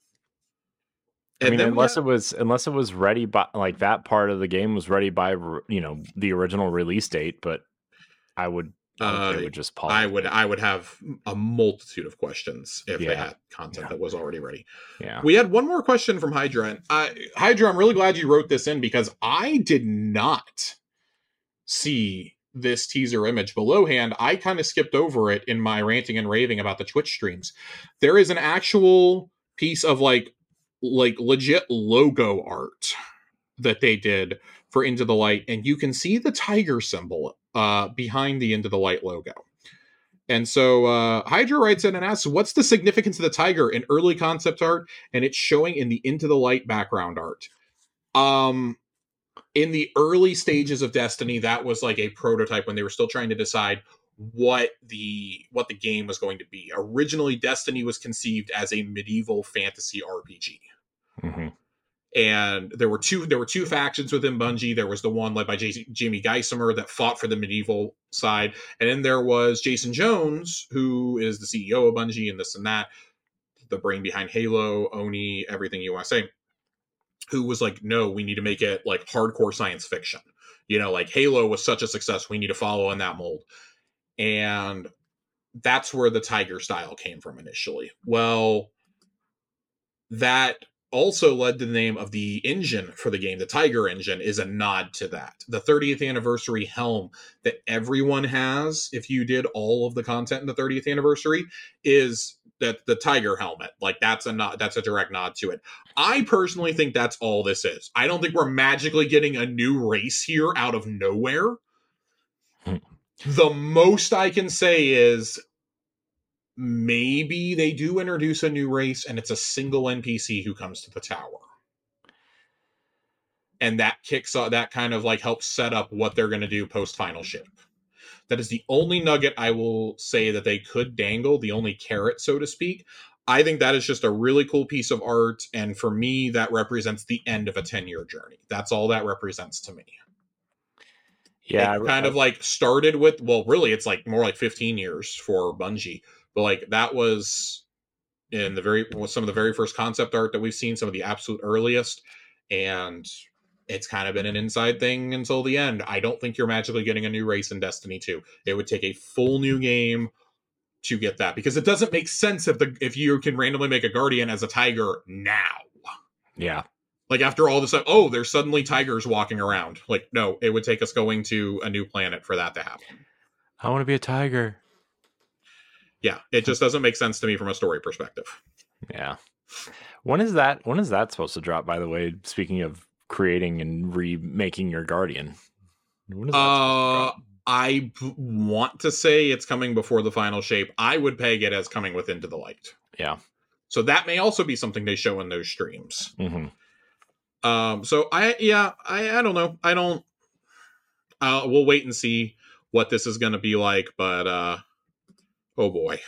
it was ready by, like, that part of the game was ready by the original release date, but I would They would just pause. I would have a multitude of questions if they had content that was already ready. Yeah. We had one more question from Hydra. Hydra, I'm really glad you wrote this in because I did not see this teaser image belohand. I kind of skipped over it in my ranting and raving about the Twitch streams. There is an actual piece of like legit logo art that they did for Into the Light, and you can see the tiger symbol behind the Into the Light logo. And so Hydra writes in and asks, what's the significance of the tiger in early concept art, and it's showing in the Into the Light background art? In the early stages of Destiny, that was like a prototype when they were still trying to decide what the game was going to be. Originally, Destiny was conceived as a medieval fantasy RPG. Mm-hmm. And there were two factions within Bungie. There was the one led by Jamie Geisimer that fought for the medieval side. And then there was Jason Jones, who is the CEO of Bungie and this and that, the brain behind Halo, Oni, everything you want to say, who was like, no, we need to make it like hardcore science fiction. You know, like Halo was such a success. We need to follow in that mold. And that's where the tiger style came from initially. Well, that also led to the name of the engine for the game. The Tiger engine is a nod to that. The 30th anniversary helm that everyone has, if you did all of the content in the 30th anniversary, is that the Tiger helmet. Like that's a direct nod to it. I personally think that's all this is. I don't think we're magically getting a new race here out of nowhere. The most I can say is maybe they do introduce a new race and it's a single NPC who comes to the tower. And that kicks off, that kind of like helps set up what they're going to do post Final Shape. That is the only nugget I will say that they could dangle, the only carrot, so to speak. I think that is just a really cool piece of art. And for me, that represents the end of a 10-year journey. That's all that represents to me. Yeah. It kind of like started with, well, really, it's like more like 15 years for Bungie. But like that was in some of the very first concept art that we've seen, some of the absolute earliest. And it's kind of been an inside thing until the end. I don't think you're magically getting a new race in Destiny 2. It would take a full new game to get that, because it doesn't make sense if you can randomly make a Guardian as a tiger now. Yeah. Like after all this stuff, oh, there's suddenly tigers walking around. Like, no, it would take us going to a new planet for that to happen. I want to be a tiger. Yeah, it just doesn't make sense to me from a story perspective. Yeah. When is that supposed to drop, by the way, speaking of creating and remaking your Guardian? When is that supposed to drop? I want to say it's coming before the Final Shape. I would peg it as coming with Into the Light. Yeah. So that may also be something they show in those streams. Mm-hmm. So I don't know. I don't. We'll wait and see what this is going to be like, but oh boy.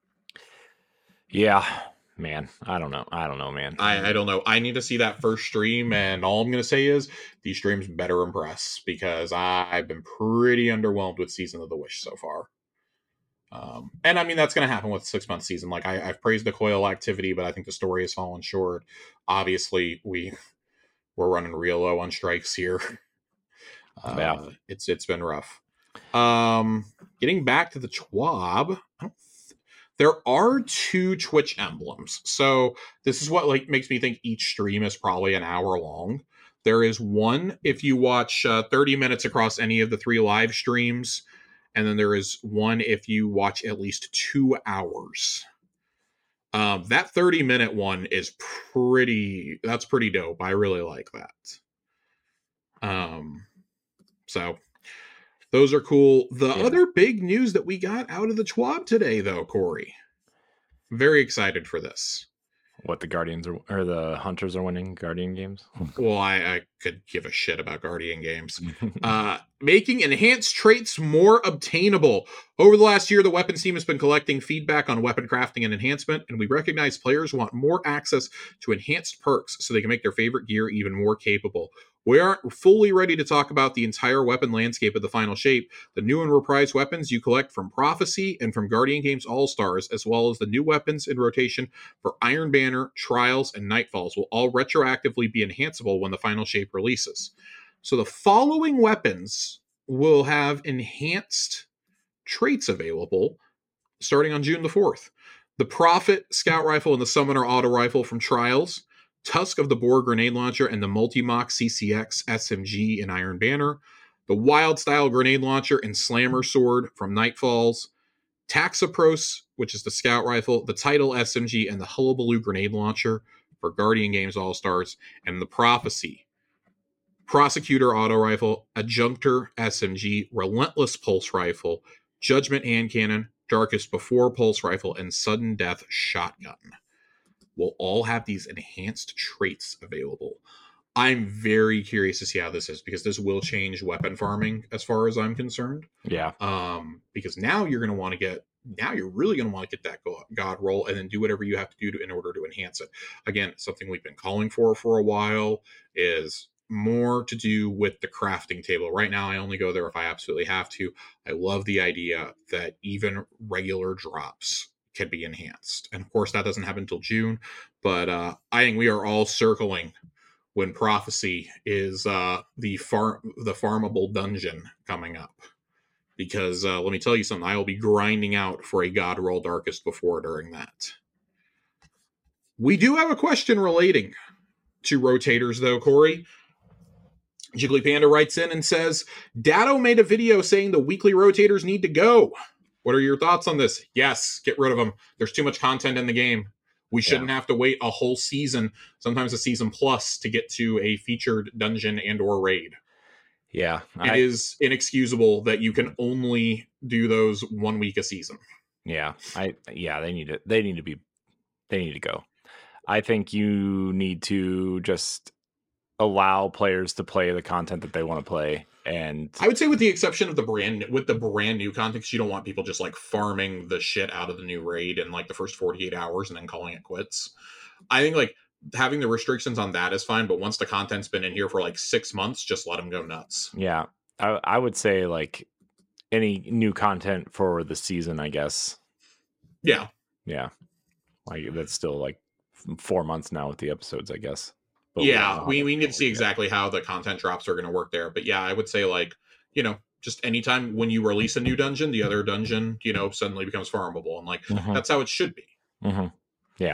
Yeah, man. I don't know, man. I don't know. I need to see that first stream, and all I'm going to say is these streams better impress, because I've been pretty underwhelmed with Season of the Wish so far. And I mean, that's going to happen with 6-month season. Like I've praised the Coil activity, but I think the story has fallen short. Obviously, we're running real low on strikes here. Yeah. It's been rough. Getting back to the TWAB, there are 2 Twitch emblems. So this is what like makes me think each stream is probably an hour long. There is one if you watch 30 minutes across any of the 3 live streams, and then there is one if you watch at least 2 hours. That 30-minute one is pretty dope. I really like that. So those are cool. The other big news that we got out of the TWAB today, though, Corey, very excited for this. What, the Guardians or the Hunters are winning Guardian games? Well, I could give a shit about Guardian games. Making enhanced traits more obtainable. Over the last year, the weapons team has been collecting feedback on weapon crafting and enhancement, and we recognize players want more access to enhanced perks so they can make their favorite gear even more capable. We aren't fully ready to talk about the entire weapon landscape of the Final Shape. The new and reprised weapons you collect from Prophecy and from Guardian Games All-Stars, as well as the new weapons in rotation for Iron Banner, Trials, and Nightfalls, will all retroactively be enhanceable when the Final Shape releases. So the following weapons will have enhanced traits available starting on June the 4th. The Prophet Scout Rifle and the Summoner Auto Rifle from Trials, Tusk of the Boar Grenade Launcher and the Multi-Mach CCX SMG and Iron Banner, the Wild Style Grenade Launcher and Slammer Sword from Nightfalls, Taxapros, which is the Scout Rifle, the Title SMG, and the Hullabaloo Grenade Launcher for Guardian Games All-Stars, and the Prophecy, Prosecutor Auto Rifle, Adjunctor SMG, Relentless Pulse Rifle, Judgment Hand Cannon, Darkest Before Pulse Rifle, and Sudden Death Shotgun will all have these enhanced traits available. I'm very curious to see how this is, because this will change weapon farming as far as I'm concerned. Yeah. Because now you're going to want to get, now you're really going to want to get that God roll and then do whatever you have to do in order to enhance it. Again, something we've been calling for a while is more to do with the crafting table. Right now, I only go there if I absolutely have to. I love the idea that even regular drops can be enhanced. And of course, that doesn't happen until June. But I think we are all circling when Prophecy is the farmable dungeon coming up. Because let me tell you something, I will be grinding out for a God roll Darkest Before during that. We do have a question relating to rotators, though, Corey. Jiggly Panda writes in and says, Datto made a video saying the weekly rotators need to go. What are your thoughts on this? Yes, get rid of them. There's too much content in the game. We shouldn't have to wait a whole season, sometimes a season plus, to get to a featured dungeon and or raid. Yeah. It is inexcusable that you can only do those 1 week a season. Yeah. They need to go. I think you need to just allow players to play the content that they want to play. And I would say with the exception of the brand new content, you don't want people just like farming the shit out of the new raid in like the first 48 hours and then calling it quits. I think like having the restrictions on that is fine, but once the content's been in here for like 6 months, just let them go nuts. Yeah. I would say like any new content for the season, I guess. Yeah. Yeah. Like that's still like 4 months now with the episodes, I guess. But yeah, we need to see exactly how the content drops are going to work there. But yeah, I would say like, just anytime when you release a new dungeon, the other dungeon, suddenly becomes farmable. And like, that's how it should be. Mm-hmm. Yeah.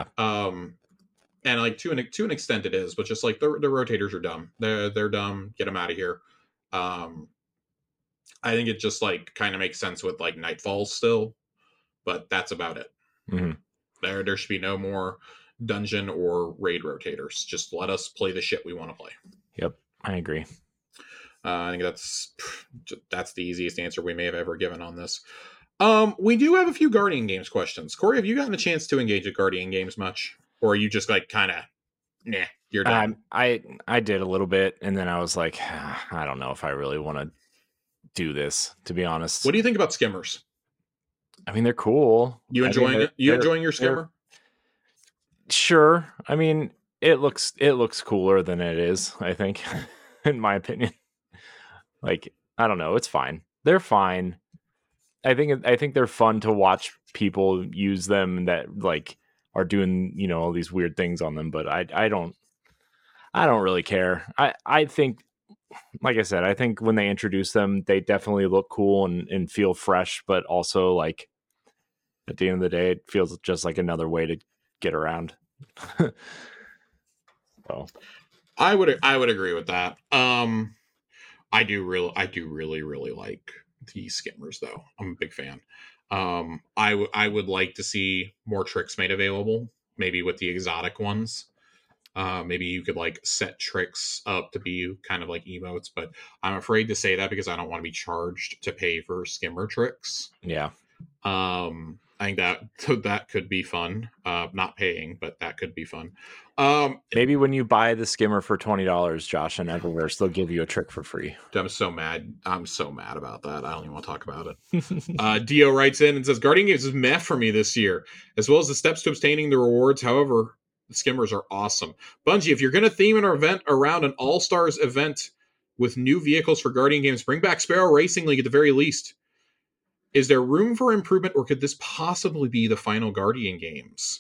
And like to an extent it is, but just like the rotators are dumb. They're dumb. Get them out of here. I think it just like kind of makes sense with like Nightfalls still, but that's about it. Mm-hmm. There should be no more dungeon or raid rotators. Just let us play the shit we want to play. Yep, I agree. I think that's the easiest answer we may have ever given on this. We do have a few Guardian Games questions. Corey, have you gotten a chance to engage at Guardian Games much? Or are you just like kind of, nah, you're done? I did a little bit, and then I was like, I don't know if I really want to do this, to be honest. What do you think about skimmers? I mean, they're cool. You enjoying it? You enjoying your skimmer? Sure. I mean, it looks cooler than it is, I think, in my opinion. Like, I don't know, it's fine. They're fine. I think they're fun to watch people use them that like are doing, all these weird things on them, but I don't really care. I think, like I said, I think when they introduce them, they definitely look cool and feel fresh, but also like at the end of the day, it feels just like another way to get around. So I would agree with that. I do really like the skimmers though. I'm a big fan. I would like to see more tricks made available, maybe with the exotic ones. Maybe you could like set tricks up to be kind of like emotes, but I'm afraid to say that because I don't want to be charged to pay for skimmer tricks. Yeah. I think that could be fun. Not paying, but that could be fun. Maybe when you buy the skimmer for $20, Josh, and Eververse, they'll give you a trick for free. I'm so mad about that. I don't even want to talk about it. Dio writes in and says, Guardian Games is meh for me this year, as well as the steps to obtaining the rewards. However, the skimmers are awesome. Bungie, if you're going to theme an event around an All-Stars event with new vehicles for Guardian Games, bring back Sparrow Racing League at the very least. Is there room for improvement, or could this possibly be the final Guardian Games?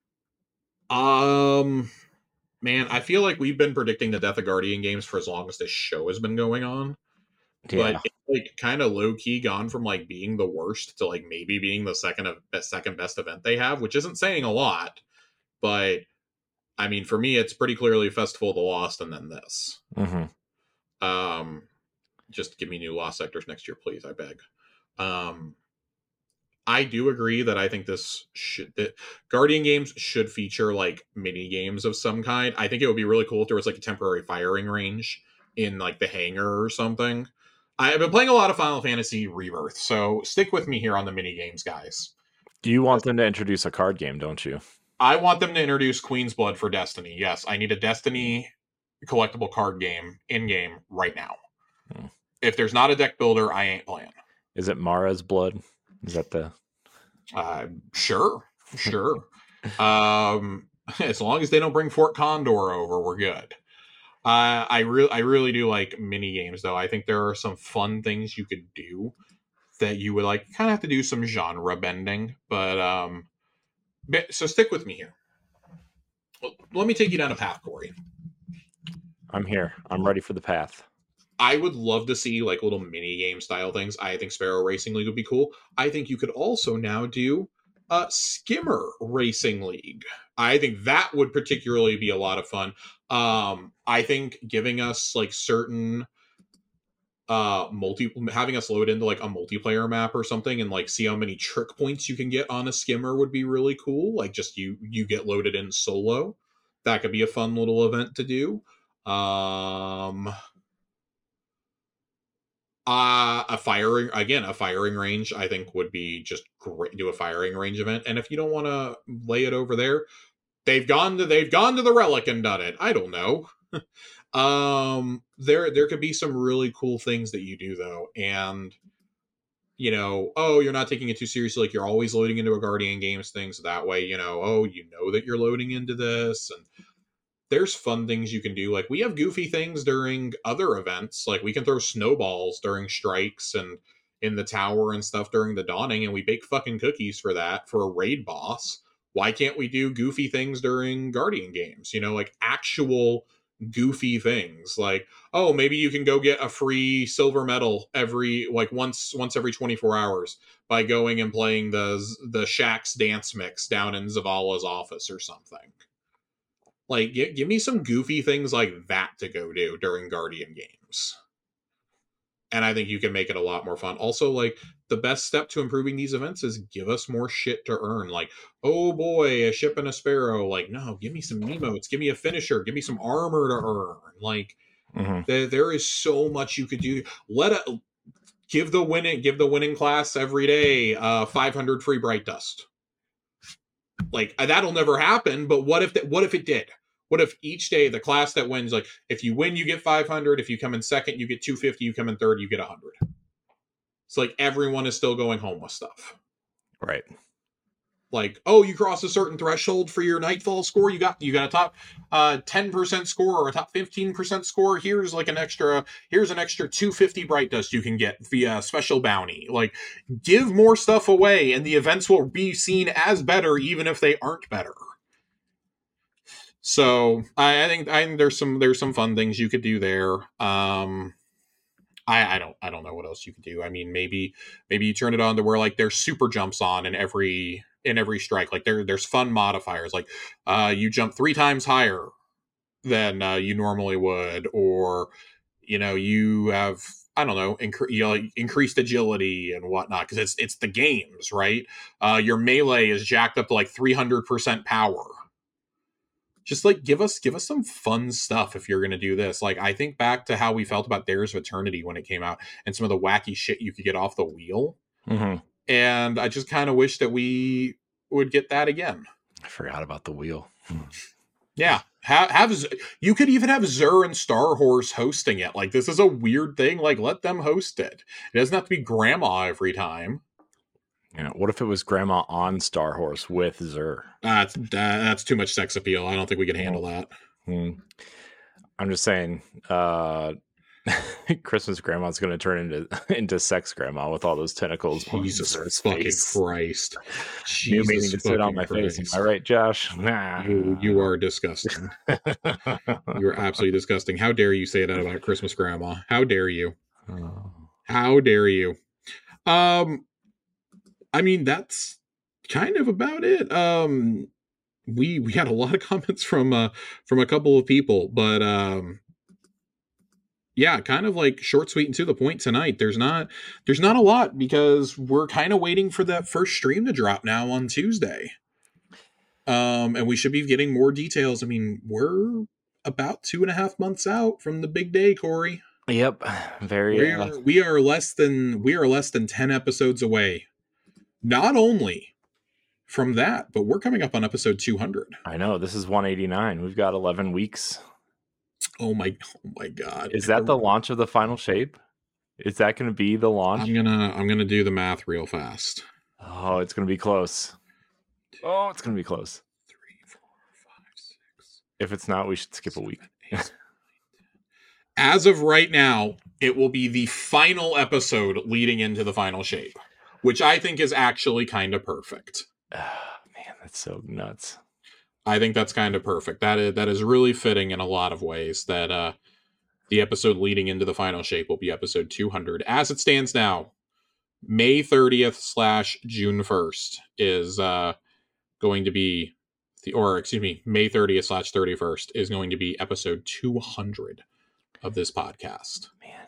Man, I feel like we've been predicting the death of Guardian Games for as long as this show has been going on. Yeah. But like kind of low key gone from like being the worst to like maybe being the second best event they have, which isn't saying a lot, but I mean for me it's pretty clearly Festival of the Lost and then this. Just give me new Lost sectors next year, please, I beg. I do agree that I think that Guardian games should feature like mini games of some kind. I think it would be really cool if there was like a temporary firing range in like the hangar or something. I've been playing a lot of Final Fantasy Rebirth, so stick with me here on the mini games, guys. You want them to introduce a card game, don't you? I want them to introduce Queen's Blood for Destiny. Yes, I need a Destiny collectible card game in game right now. If there's not a deck builder, I ain't playing. Is it Mara's Blood? Is that the? Sure. As long as they don't bring Fort Condor over, we're good. I really do like mini games, though. I think there are some fun things you could do that you would like. Kind of have to do some genre bending, but so stick with me here. Let me take you down a path, Corey. I'm here. I'm ready for the path. I would love to see like little mini game style things. I think Sparrow Racing League would be cool. I think you could also now do Skimmer Racing League. I think that would particularly be a lot of fun. I think giving us like certain having us load into like a multiplayer map or something and like see how many trick points you can get on a skimmer would be really cool. Like just you get loaded in solo. That could be a fun little event to do. A firing range I think would be just great. Do a firing range event, and if you don't want to lay it over there, they've gone to the Relic and done it. I don't know. There could be some really cool things that you do though, and you're not taking it too seriously. Like you're always loading into a Guardian Games thing, so that way that you're loading into this and. There's fun things you can do. Like we have goofy things during other events. Like we can throw snowballs during strikes and in the tower and stuff during the dawning, and we bake fucking cookies for that for a raid boss. Why can't we do goofy things during Guardian Games? Like actual goofy things. Like, oh, maybe you can go get a free silver medal once every 24 hours by going and playing the Shaxx dance mix down in Zavala's office or something. Like, give me some goofy things like that to go do during Guardian Games. And I think you can make it a lot more fun. Also, like, the best step to improving these events is give us more shit to earn. Like, oh boy, a ship and a sparrow. Like, no, give me some emotes. Give me a finisher. Give me some armor to earn. Like, there is so much you could do. Give the winning class every day 500 free Bright Dust. Like that'll never happen, but what if it did? What if each day the class that wins, like if you win you get 500, if you come in second you get 250, you come in third you get 100. It's like everyone is still going home with stuff. Right. Like, oh, you cross a certain threshold for your Nightfall score, you got a top 10% score or a top 15% score. Here's an extra 250 Bright Dust you can get via special bounty. Like, give more stuff away, and the events will be seen as better, even if they aren't better. So I think there's some fun things you could do there. I don't know what else you could do. I mean, maybe you turn it on to where like there's super jumps on in every strike. Like there's fun modifiers. Like you jump 3 times higher than you normally would, or you have increased agility and whatnot because it's the games, right? Your melee is jacked up to like 300% power. Just like give us some fun stuff if you're going to do this. Like I think back to how we felt about Dares of Eternity when it came out and some of the wacky shit you could get off the wheel. And I just kind of wish that we would get that again. I forgot about the wheel. Yeah. You could even have Zur and Starhorse hosting it. Like this is a weird thing. Like let them host it. It doesn't have to be Grandma every time. Yeah, what if it was Grandma on Starhorse with Zur? That's too much sex appeal. I don't think we can handle that. I'm just saying, Christmas Grandma's going to turn into Sex Grandma with all those tentacles. Jesus fucking Christ! New meaning to sit on my face. Am I right, Josh? Nah. You are disgusting. You're absolutely disgusting. How dare you say that about Christmas Grandma? How dare you? How dare you? I mean, that's kind of about it. We had a lot of comments from a couple of people, but yeah, kind of like short, sweet, and to the point tonight. There's not a lot because we're kind of waiting for that first stream to drop now on Tuesday. And we should be getting more details. I mean, we're about 2.5 months out from the big day, Corey. Yep, we are less than 10 episodes away. Not only from that, but we're coming up on episode 200. I know, this is 189. We've got 11 weeks. Oh my god. Is that the launch of the final shape? Is that going to be the launch? I'm gonna do the math real fast. Oh, it's going to be close. Oh, it's going to be close. 3, 4, 5, 6. If it's not, we should skip a week. 7, 8, as of right now, it will be the final episode leading into the final shape, which I think is actually kind of perfect. Man, that's so nuts. I think that's kind of perfect. That is really fitting in a lot of ways that the episode leading into the final shape will be episode 200. As it stands now, May 30th / June 1st is going to be May 30th / 31st is going to be episode 200 of this podcast. Man,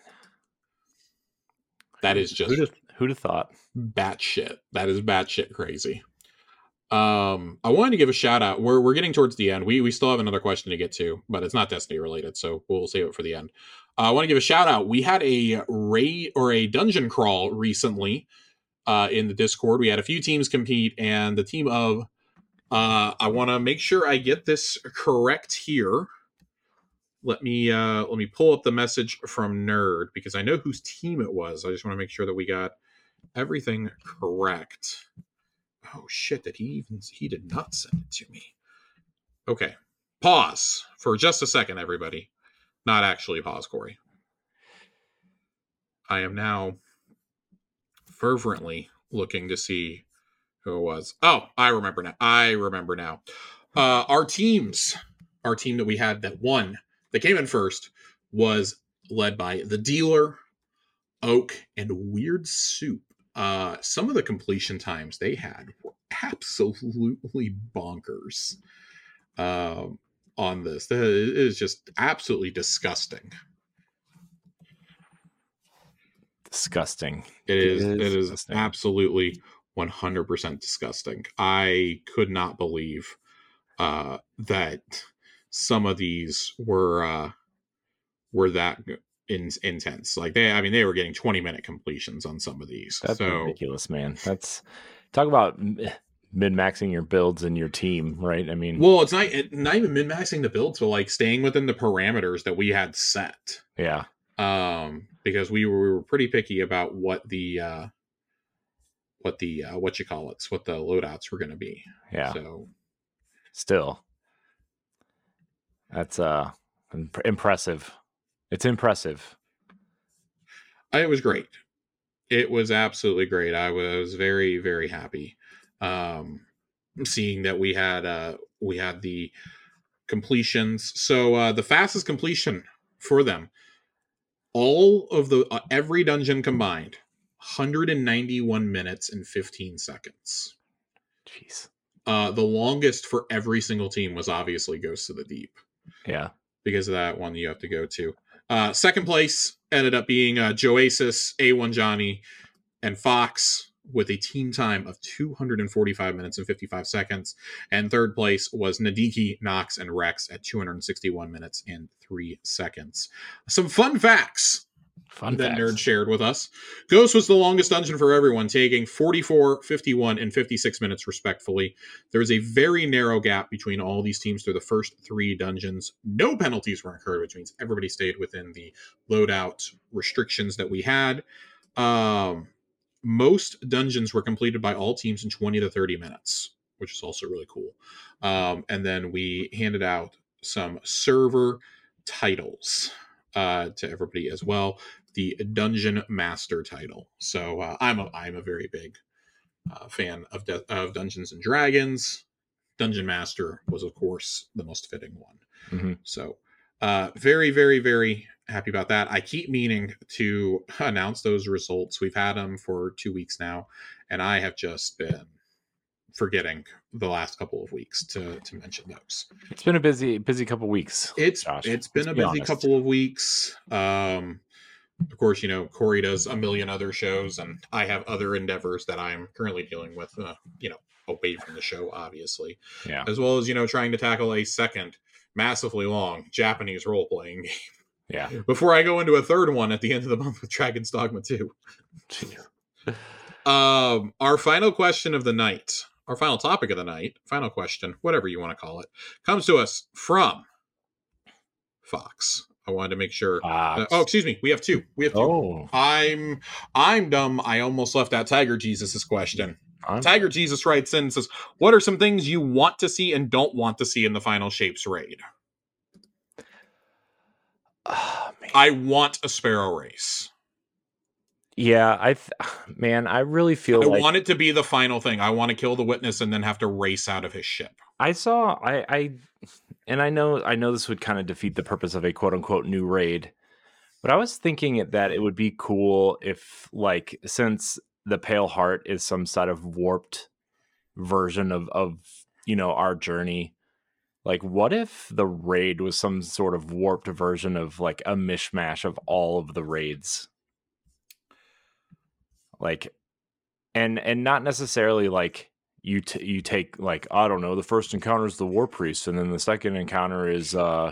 that is just who'd have thought? Batshit. That is batshit crazy. I wanted to give a shout out. We're getting towards the end. We still have another question to get to, but it's not Destiny related, so we'll save it for the end. I want to give a shout out. We had a raid or a dungeon crawl recently in the Discord. We had a few teams compete, and the team of I want to make sure I get this correct here. Let me pull up the message from Nerd because I know whose team it was. I just want to make sure that we got everything correct. Oh shit, he did not send it to me. Okay. Pause for just a second, everybody. Not actually pause, Corey. I am now fervently looking to see who it was. Oh, I remember now. Our team that we had that won, that came in first, was led by the Dealer, Oak, and Weird Soup. Some of the completion times they had were absolutely bonkers on this. It is just absolutely disgusting. It is absolutely 100% disgusting. I could not believe that some of these were that intense. Like they were getting 20-minute completions on some of these. That's ridiculous, man. That's talk about min-maxing your builds and your team, right? I mean, well, it's not even min-maxing the builds, but like staying within the parameters that we had set. Yeah. Because we were pretty picky about what the loadouts were going to be. Yeah. So still, that's impressive. It's impressive. It was great. It was absolutely great. I was very, very happy seeing that we had the completions. So the fastest completion for them, all of the every dungeon combined, 191 minutes and 15 seconds. Jeez. The longest for every single team was obviously Ghosts of the Deep. Yeah. Because of that one you have to go to. Second place ended up being Joasis, A1 Johnny, and Fox with a team time of 245 minutes and 55 seconds. And third place was Nadiki, Nox, and Rex at 261 minutes and 3 seconds. Some fun facts that Nerd shared with us. Ghost was the longest dungeon for everyone, taking 44, 51, and 56 minutes respectively. There was a very narrow gap between all these teams through the first 3 dungeons. No penalties were incurred, which means everybody stayed within the loadout restrictions that we had. Most dungeons were completed by all teams in 20 to 30 minutes, which is also really cool. And then we handed out some server titles to everybody as well. The Dungeon Master title. So I'm a very big fan of Dungeons and Dragons. Dungeon Master was, of course, the most fitting one. Mm-hmm. So very, very, very happy about that. I keep meaning to announce those results. We've had them for 2 weeks now, and I have just been forgetting the last couple of weeks to mention those. It's been a busy couple weeks. It's been a busy honest. couple of weeks. Of course, Corey does a million other shows, and I have other endeavors that I'm currently dealing with, away from the show, obviously. Yeah. As well as, trying to tackle a second massively long Japanese role-playing game. Yeah. Before I go into a third one at the end of the month with Dragon's Dogma 2. Our final question of the night, our final topic of the night, final question, whatever you want to call it, comes to us from Fox. I wanted to make sure. Excuse me. We have two. Oh. I'm dumb. I almost left out Tiger Jesus' question. Tiger Jesus writes in and says, what are some things you want to see and don't want to see in the Final Shapes raid? I want a Sparrow race. Yeah, I really feel I want it to be the final thing. I want to kill the witness and then have to race out of his ship. And I know this would kind of defeat the purpose of a quote unquote new raid, but I was thinking that it would be cool if, like, since the Pale Heart is some sort of warped version of our journey, like, what if the raid was some sort of warped version of, like, a mishmash of all of the raids? Like, and not necessarily like you take, like, I don't know, the first encounter is the War Priest, and then the second encounter is the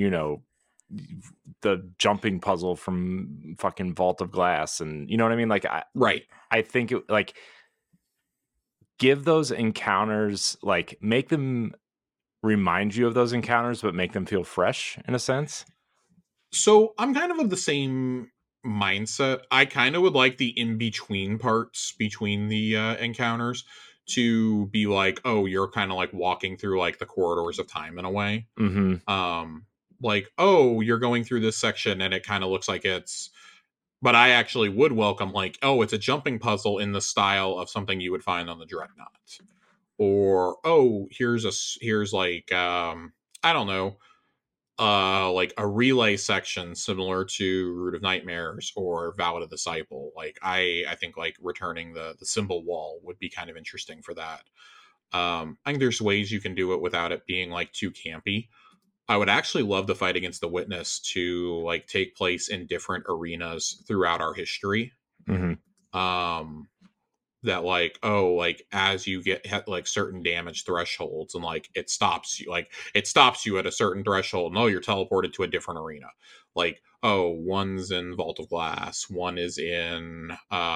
jumping puzzle from fucking Vault of Glass, and you know what I mean? Like, I think it, like, give those encounters, like, make them remind you of those encounters, but make them feel fresh in a sense. So I'm kind of the same mindset. I kind of would like the in-between parts between the encounters to be like, oh, you're kind of like walking through like the corridors of time in a way. Mm-hmm. Like, oh, you're going through this section and it kind of looks like it's, but I actually would welcome, like, oh, it's a jumping puzzle in the style of something you would find on the Dreadnought. Or, oh, here's like, I don't know, like a relay section similar to Root of Nightmares or Vow of the Disciple. Like, I think like returning the symbol wall would be kind of interesting for that. I think there's ways you can do it without it being like too campy. I would actually love the fight against the Witness to like take place in different arenas throughout our history. Mm-hmm. That like, oh, like as you get like certain damage thresholds and like it stops you at a certain threshold. No, you're teleported to a different arena. Like, oh, one's in Vault of Glass, one is in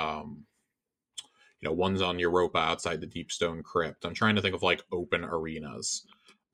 one's on Europa outside the Deepstone Crypt. I'm trying to think of like open arenas.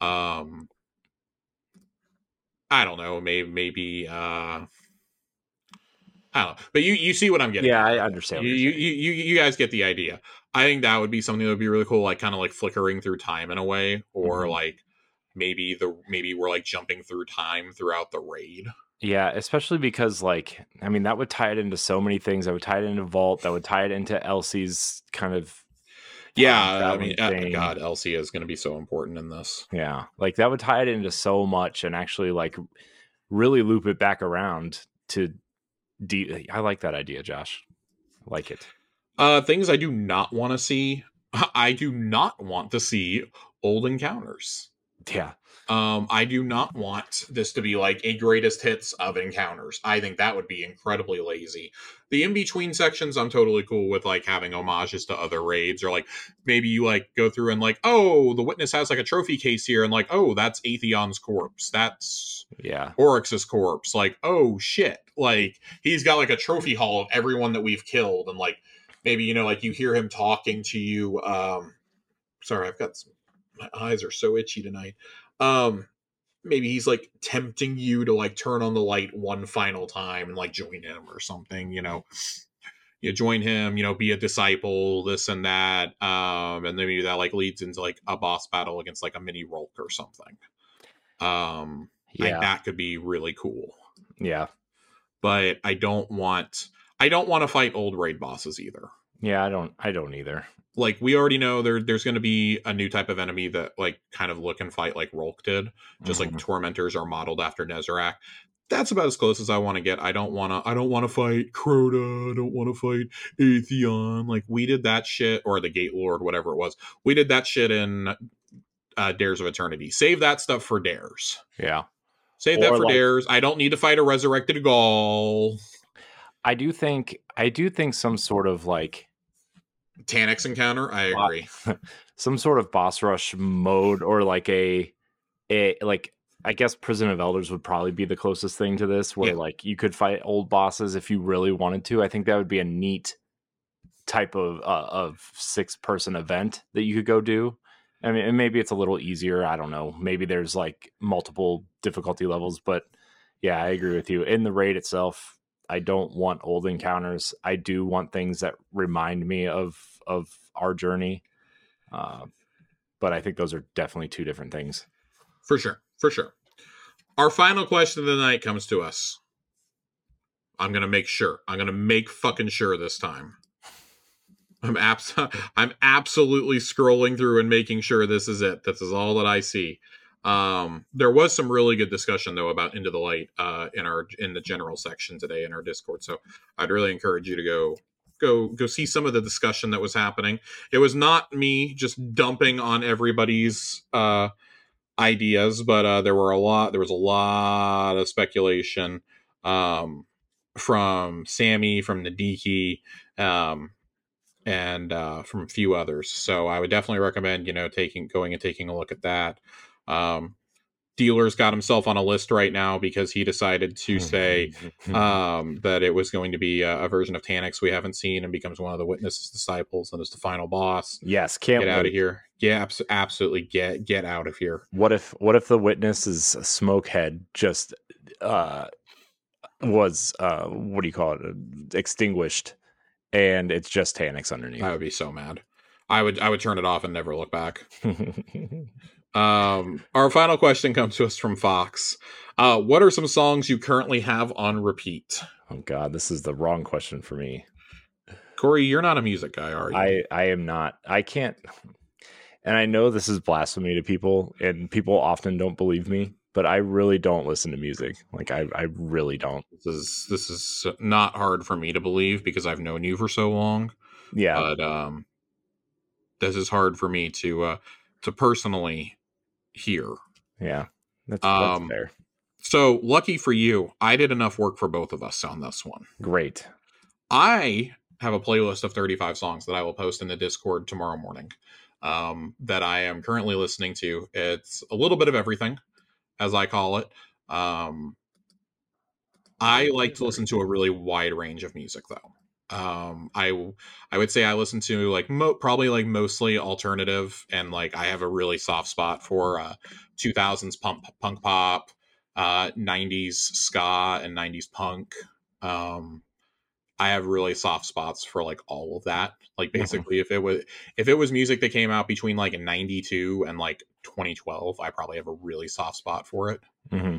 I don't know, maybe I don't know, but you see what I'm getting. Yeah, I understand. You guys get the idea. I think that would be something that would be really cool, like kind of like flickering through time in a way, or like maybe we're like jumping through time throughout the raid. Yeah, especially because, like, I mean, that would tie it into so many things. That would tie it into Vault. That would tie it into Elsie's kind of. Yeah, I mean, God, Elsie is going to be so important in this. Yeah, like that would tie it into so much, and actually, like, really loop it back around to. I like that idea, Josh. I like it. Things I do not want to see. I do not want to see old encounters. Yeah. I do not want this to be like a greatest hits of encounters. I think that would be incredibly lazy. The in-between sections, I'm totally cool with, like having homages to other raids, or like maybe you like go through and like, oh, the Witness has like a trophy case here, and like, oh, that's Atheon's corpse. That's Oryx's corpse. Like, oh shit. Like, he's got like a trophy hall of everyone that we've killed, and like maybe, like you hear him talking to you. Sorry, my eyes are so itchy tonight. Maybe he's like tempting you to like turn on the light one final time and like join him or something, you join him, be a disciple, this and that. And then maybe that like leads into like a boss battle against like a mini Rolk or something. Like, that could be really cool. Yeah. But I don't want to fight old raid bosses either. Yeah, I don't either. Like, we already know there's going to be a new type of enemy that like kind of look and fight like Rolk did. Just like Tormentors are modeled after Nezarec. that's about as close as I want to get. I don't want to fight Crota. I don't want to fight Atheon. Like, we did that shit, or the Gate Lord, whatever it was. We did that shit in Dares of Eternity. Save that stuff for Dares. Yeah. Save that for Dares. I don't need to fight a resurrected Gaul. I do think some sort of like Taniks encounter. I agree. Some sort of boss rush mode, or like a like, I guess Prison of Elders would probably be the closest thing to this, where like you could fight old bosses if you really wanted to. I think that would be a neat type of 6-person event that you could go do. I mean, and maybe it's a little easier. I don't know. Maybe there's like multiple difficulty levels, but yeah, I agree with you. In the raid itself, I don't want old encounters. I do want things that remind me of our journey. But I think those are definitely two different things. For sure. Our final question of the night comes to us. I'm going to make sure. I'm going to make fucking sure this time. I'm absolutely scrolling through and making sure this is it. This is all that I see. There was some really good discussion though about Into the Light in the general section today in our Discord. So I'd really encourage you to go see some of the discussion that was happening. It was not me just dumping on everybody's ideas, but there was a lot of speculation from Sammy, from Nadiki, and from a few others. So I would definitely recommend, going and taking a look at that. Dealer's got himself on a list right now because he decided to say that it was going to be a version of Taniks we haven't seen, and becomes one of the Witness's disciples and is the final boss. Yes, can't get out of here. Yeah, absolutely get out of here. What if the Witness's smoke head just was what do you call it, extinguished, and it's just Taniks underneath? I would be so mad. I would turn it off and never look back. Our final question comes to us from Fox. What are some songs you currently have on repeat? Oh God, this is the wrong question for me. Corey, you're not a music guy, are you? I am not. I can't. And I know this is blasphemy to people, and people often don't believe me, but I really don't listen to music. Like I really don't. This is not hard for me to believe because I've known you for so long. Yeah. But this is hard for me to personally hear. Yeah. That's fair. So lucky for you, I did enough work for both of us on this one. Great. I have a playlist of 35 songs that I will post in the Discord tomorrow morning that I am currently listening to. It's a little bit of everything, as I call it. I like to listen to a really wide range of music, though. I would say I listen to like probably like mostly alternative, and like I have a really soft spot for 2000s punk pop, 90s ska, and 90s punk. I have really soft spots for like all of that. Like basically, if it was music that came out between like 92 and like 2012, I probably have a really soft spot for it.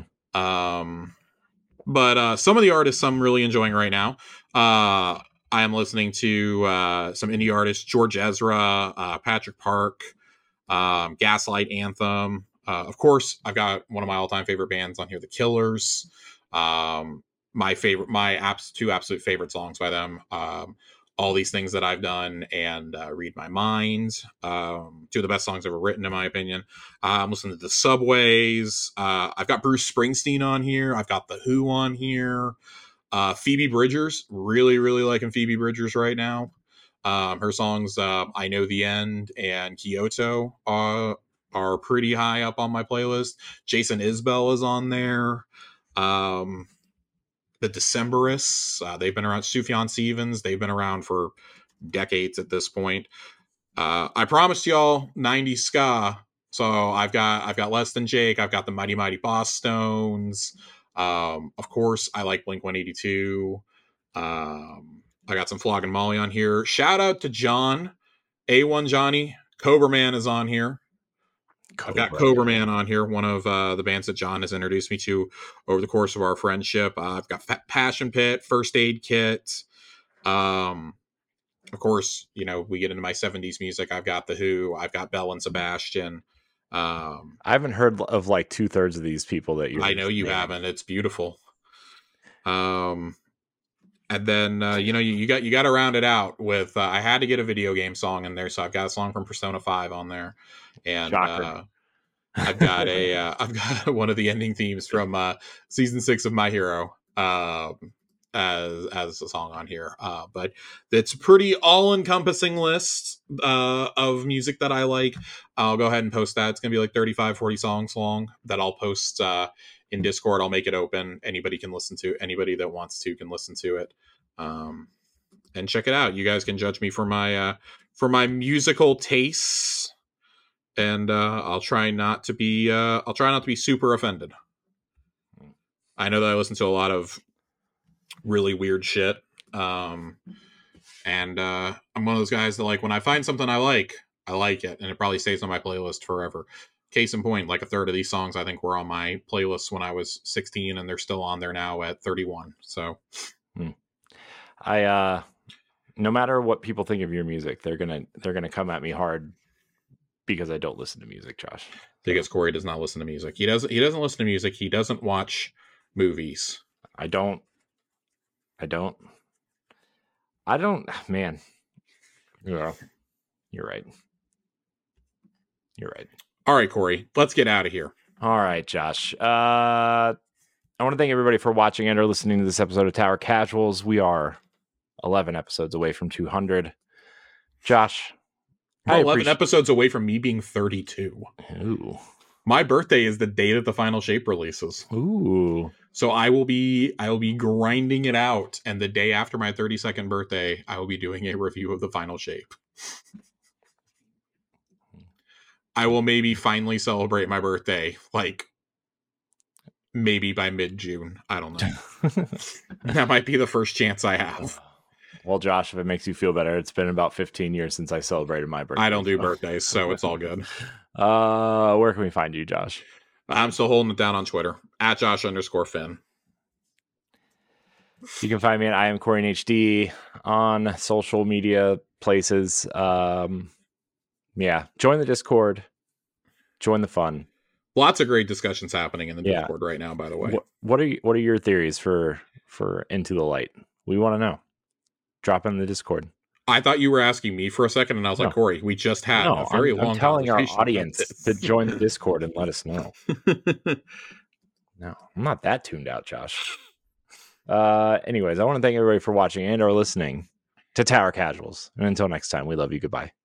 But some of the artists I'm really enjoying right now, I am listening to some indie artists: George Ezra, Patrick Park, Gaslight Anthem. Of course, I've got one of my all-time favorite bands on here, The Killers. My two absolute favorite songs by them, All These Things That I've Done and Read My Mind. Two of the best songs ever written, in my opinion. I'm listening to The Subways. I've got Bruce Springsteen on here. I've got The Who on here. Phoebe Bridgers, really liking Phoebe Bridgers right now. Her songs I Know the End and Kyoto are pretty high up on my playlist. Jason Isbell is on there. The Decemberists, they've been around. Sufjan Stevens, they've been around for decades at this point. I promised y'all 90s ska, so I've got Less Than Jake. I've got the Mighty Mighty Boss Stones. Of course, I like Blink-182. I got some Flogging Molly on here. Shout out to John, A1 Johnny. Cobra Man is on here. I've got Cobra Man on here, one of the bands that John has introduced me to over the course of our friendship. I've got Passion Pit, First Aid Kit. Of course, we get into my 70s music. I've got The Who. I've got Belle and Sebastian. I haven't heard of like 2/3 of these people that you. I know you haven't. It's beautiful. And then you got to round it out with I had to get a video game song in there, so I've got a song from Persona 5 on there, and I've got one of the ending themes from season 6 of My Hero as a song on here. But it's a pretty all-encompassing list of music that I like. I'll go ahead and post that. It's gonna be like 35-40 songs long that I'll post in Discord. I'll make it open. Anybody can listen to it. Anybody that wants to can listen to it. And check it out. You guys can judge me for my musical tastes. And I'll try not to be super offended. I know that I listen to a lot of really weird shit. And I'm one of those guys that, like, when I find something I like it, and it probably stays on my playlist forever. Case in point, like a third of these songs I think were on my playlist when I was 16, and they're still on there now at 31. So I no matter what people think of your music, they're gonna come at me hard because I don't listen to music, Josh. Because Corey does not listen to music. He doesn't listen to music. He doesn't watch movies. I don't. Man. Yeah, you're right. All right, Corey, let's get out of here. All right, Josh. I want to thank everybody for watching and or listening to this episode of Tower Casuals. We are 11 episodes away from 200. Josh, 11 episodes away from me being 32. Ooh. My birthday is the day that the Final Shape releases. Ooh. So I will be grinding it out, and the day after my 32nd birthday, I will be doing a review of the Final Shape. I will maybe finally celebrate my birthday, like maybe by mid-June. I don't know. That might be the first chance I have. Well, Josh, if it makes you feel better, it's been about 15 years since I celebrated my birthday. I don't do birthdays, so it's all good. Where can we find you, Josh? I'm still holding it down on Twitter, at Josh_Finn. You can find me at I am Corey HD on social media places. Yeah, join the Discord, join the fun. Lots of great discussions happening in the Discord right now, by the way. What are your theories for Into the Light? We want to know. Drop in the Discord. I thought you were asking me for a second, and I was like, Corey, we just had a very long conversation. I'm telling our audience to join the Discord and let us know. No, I'm not that tuned out, Josh. Anyways, I want to thank everybody for watching and or listening to Tower Casuals. And until next time, we love you. Goodbye.